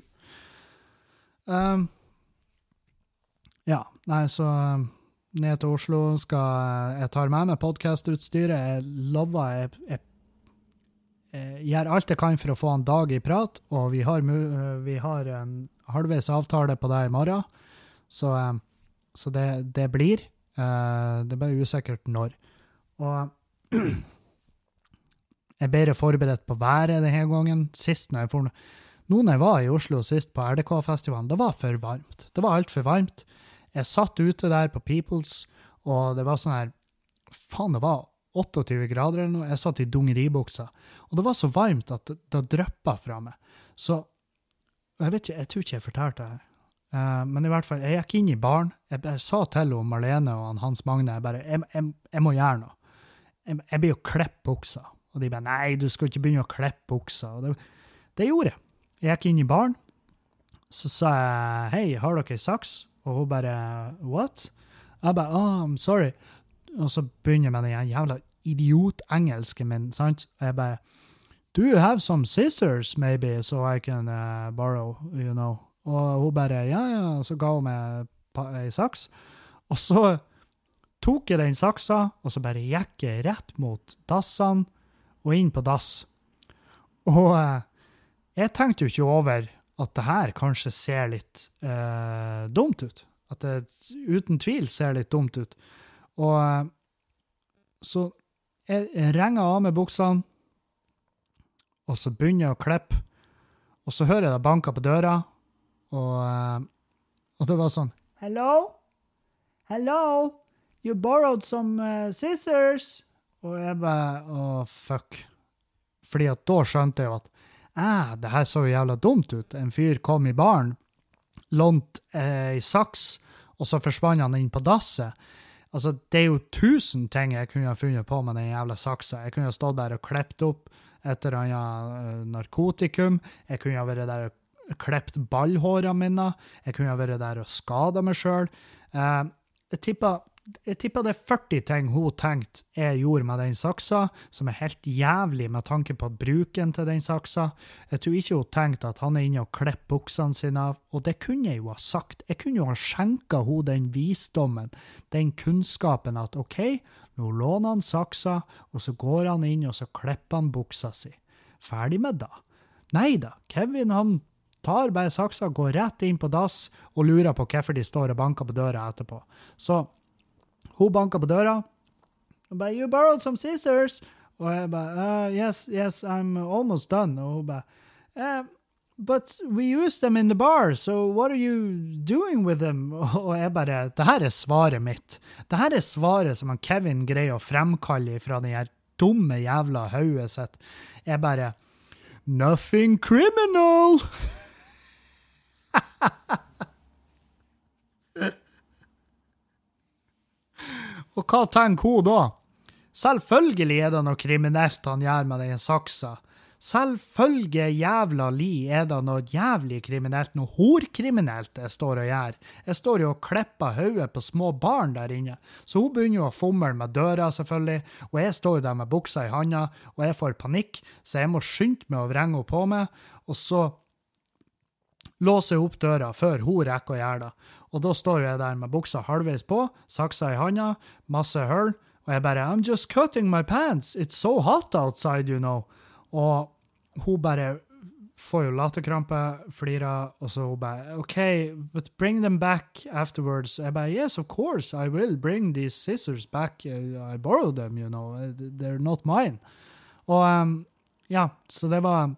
Ja, nei, så ned til Oslo skal jeg ta med meg podcastutstyret. Jeg lover, jeg gjør alt jeg kan for å få en dag i prat, og vi har en halvveis avtale på det i morgen, så det blir. Det er bare usikkert når. Og jeg bedre forberedt på været denne gangen. Når jeg var i Oslo sist på RDK-festivalen, det var for varmt. Det var alt for varmt. Jeg satt ute der på Peoples, og det var sånn her, det var 28 grader eller noe. Jeg satt i dungeribuksa, og det var så varmt at det dryppet fra meg. Så, jeg vet ikke, jeg tror ikke jeg fortalte det her. Men i hvert fall, jeg gikk inn i baren. Jeg bare sa til Marlene og Hans Magne, jeg må gjøre noe. Jeg blir jo klepp buksa. Og de bare, nei, du skal ikke begynne å kleppe buksa. Og det gjorde jeg. Jeg gikk inn i baren, så sa jeg, hei, har dere saks? Og hun bare, what? Jeg bare, I'm sorry. Og så begynner jeg med den jævla idiot-engelsken min, sant? Og jeg bare, do you have some scissors, maybe, so I can borrow, you know? Og hun bare, ja, så ga hun meg en saks. Og så tok jeg den saksa, og så bare gikk jeg rett mot dassene, og inn på dass. Og jeg tenkte jo ikke over at det her kanskje ser litt dumt ut. At det uten tvil ser litt dumt ut. Og så jeg renger av med buksene, og så begynner jeg å klippe, og så hører jeg det banka på døra, og det var sånn, hello, you borrowed some scissors, og jeg bare, fuck, fordi at da skjønte jeg jo at, det her så jo jævla dumt ut, en fyr kom i baren, lånt i saks, og så forsvann han inn på dasset. Altså, det er jo 1000 ting jeg kunne ha funnet på med den jævla saksa. Jeg kunne ha stått der og klept opp etter narkotikum, jeg kunne ha vært der og klept ballhårene mine, jeg kunne ha vært der og skadet meg selv. Jeg tipper det er 40 ting hun tenkte jeg gjorde med den saksa, som er helt jævlig med tanke på bruken til den saksa. Jeg tror ikke hun tenkte at han er inne og klipper buksene sine av, og det kunne jeg jo ha sagt. Jeg kunne jo ha skjenket hun den visdommen, den kunnskapen at ok, nå låner han saksa, og så går han inn og så klipper han buksa si. Ferdig med det. Neida, Kevin han tar bare saksa, går rett inn på dass og lurer på hvorfor de står og banker på døra etterpå. Så hun banker på døra, og bare, you borrowed some scissors, og jeg bare, yes, I'm almost done, og hun bare, but we use them in the bar, so what are you doing with them? Og jeg bare, det her svaret mitt. Det her svaret som Kevin greier å fremkalle fra den her dumme jævla høyet sitt. Jeg bare, nothing criminal! Og hva tenker hun da? Selvfølgelig er det noe kriminelt han gjør med den saksa. Selvfølgelig jævla er det noe jævlig kriminelt, noe horkriminelt jeg står og gjør. Jeg står jo og klipper hodet på små barn der inne. Så hun begynner jo å fumle med døra selvfølgelig, og jeg står der med buksa i handa, og jeg får panikk, så jeg må skynde meg å vrenge henne på meg, og så låser jeg opp døra før hun rekker å gjøre det. Og da står jeg der med buksa halvveis på, saksa i handa, masse hull, og jeg bare, I'm just cutting my pants, it's so hot outside, you know. Og hun bare får jo latterkrampe, flirer, og så hun bare, okay, but bring them back afterwards. Jeg bare, yes, of course, I will bring these scissors back. I borrowed them, you know, they're not mine. Og ja, så det ble,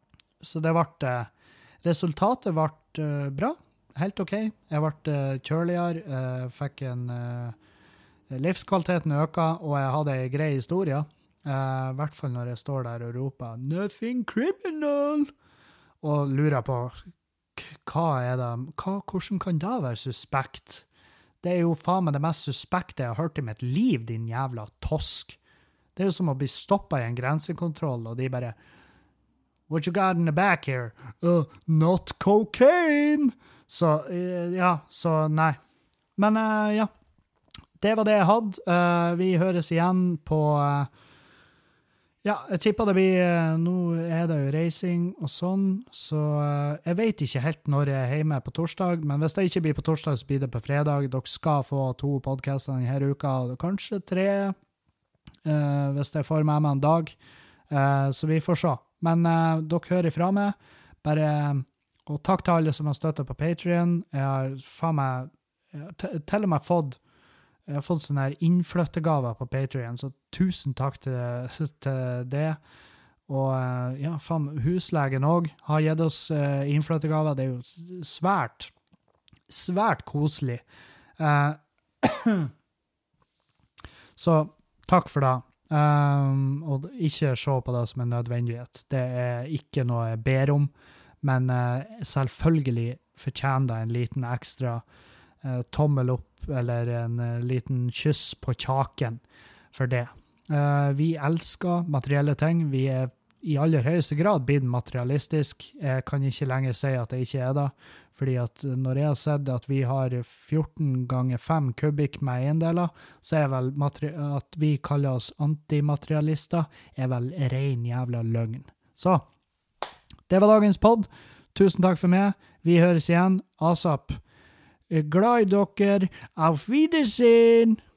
resultatet ble bra, helt ok. Jeg ble kjøligere, fikk livskvaliteten øka, og jeg hadde en grei historie. I hvert fall når jeg står der og roper «Nothing criminal!» og lurer på hvordan kan det være suspekt? Det jo faen meg det mest suspekte jeg har hørt i mitt liv, din jævla tosk. Det jo som å bli stoppet i en grensekontroll, og de bare «What you got in the back here?» «Not cocaine!» Så, ja, så nei. Men ja, det var det jeg hadde. Vi høres igjen på... ja, jeg tipper det blir... nå det jo reising og sånn, så jeg vet ikke helt når jeg hjemme på torsdag, men hvis det ikke blir på torsdag, så blir det på fredag. Dere skal få 2 podcaster denne uka, og kanskje 3, hvis jeg får med meg en dag. Så vi får se. Men dere hører ifra meg. Bare... Og takk til alle som har støttet på Patreon. Jeg har faen meg, til og med fått sånne her innflyttegaver på Patreon, så tusen takk til det. Og ja, faen, huslegen også har gitt oss innflyttegaver. Det jo svært koselig. Så takk for det. Og ikke se på det som en nødvendighet. Det ikke noe jeg ber om. Men selvfølgelig fortjener det en liten ekstra tommel opp eller en liten kyss på kjaken for det. Vi elsker materielle ting. Vi i aller høyeste grad blitt materialistisk. Jeg kan ikke lenger si at det ikke det, fordi at når jeg har sett at vi har 14 ganger 5 kubikk med eiendeler, så vel at vi kaller oss antimaterialister, vel ren jævla løgn. Så, det var dagens podd. Tusen takk for meg. Vi høres igjen. ASAP. Glad i dere. Auf Wiedersehen!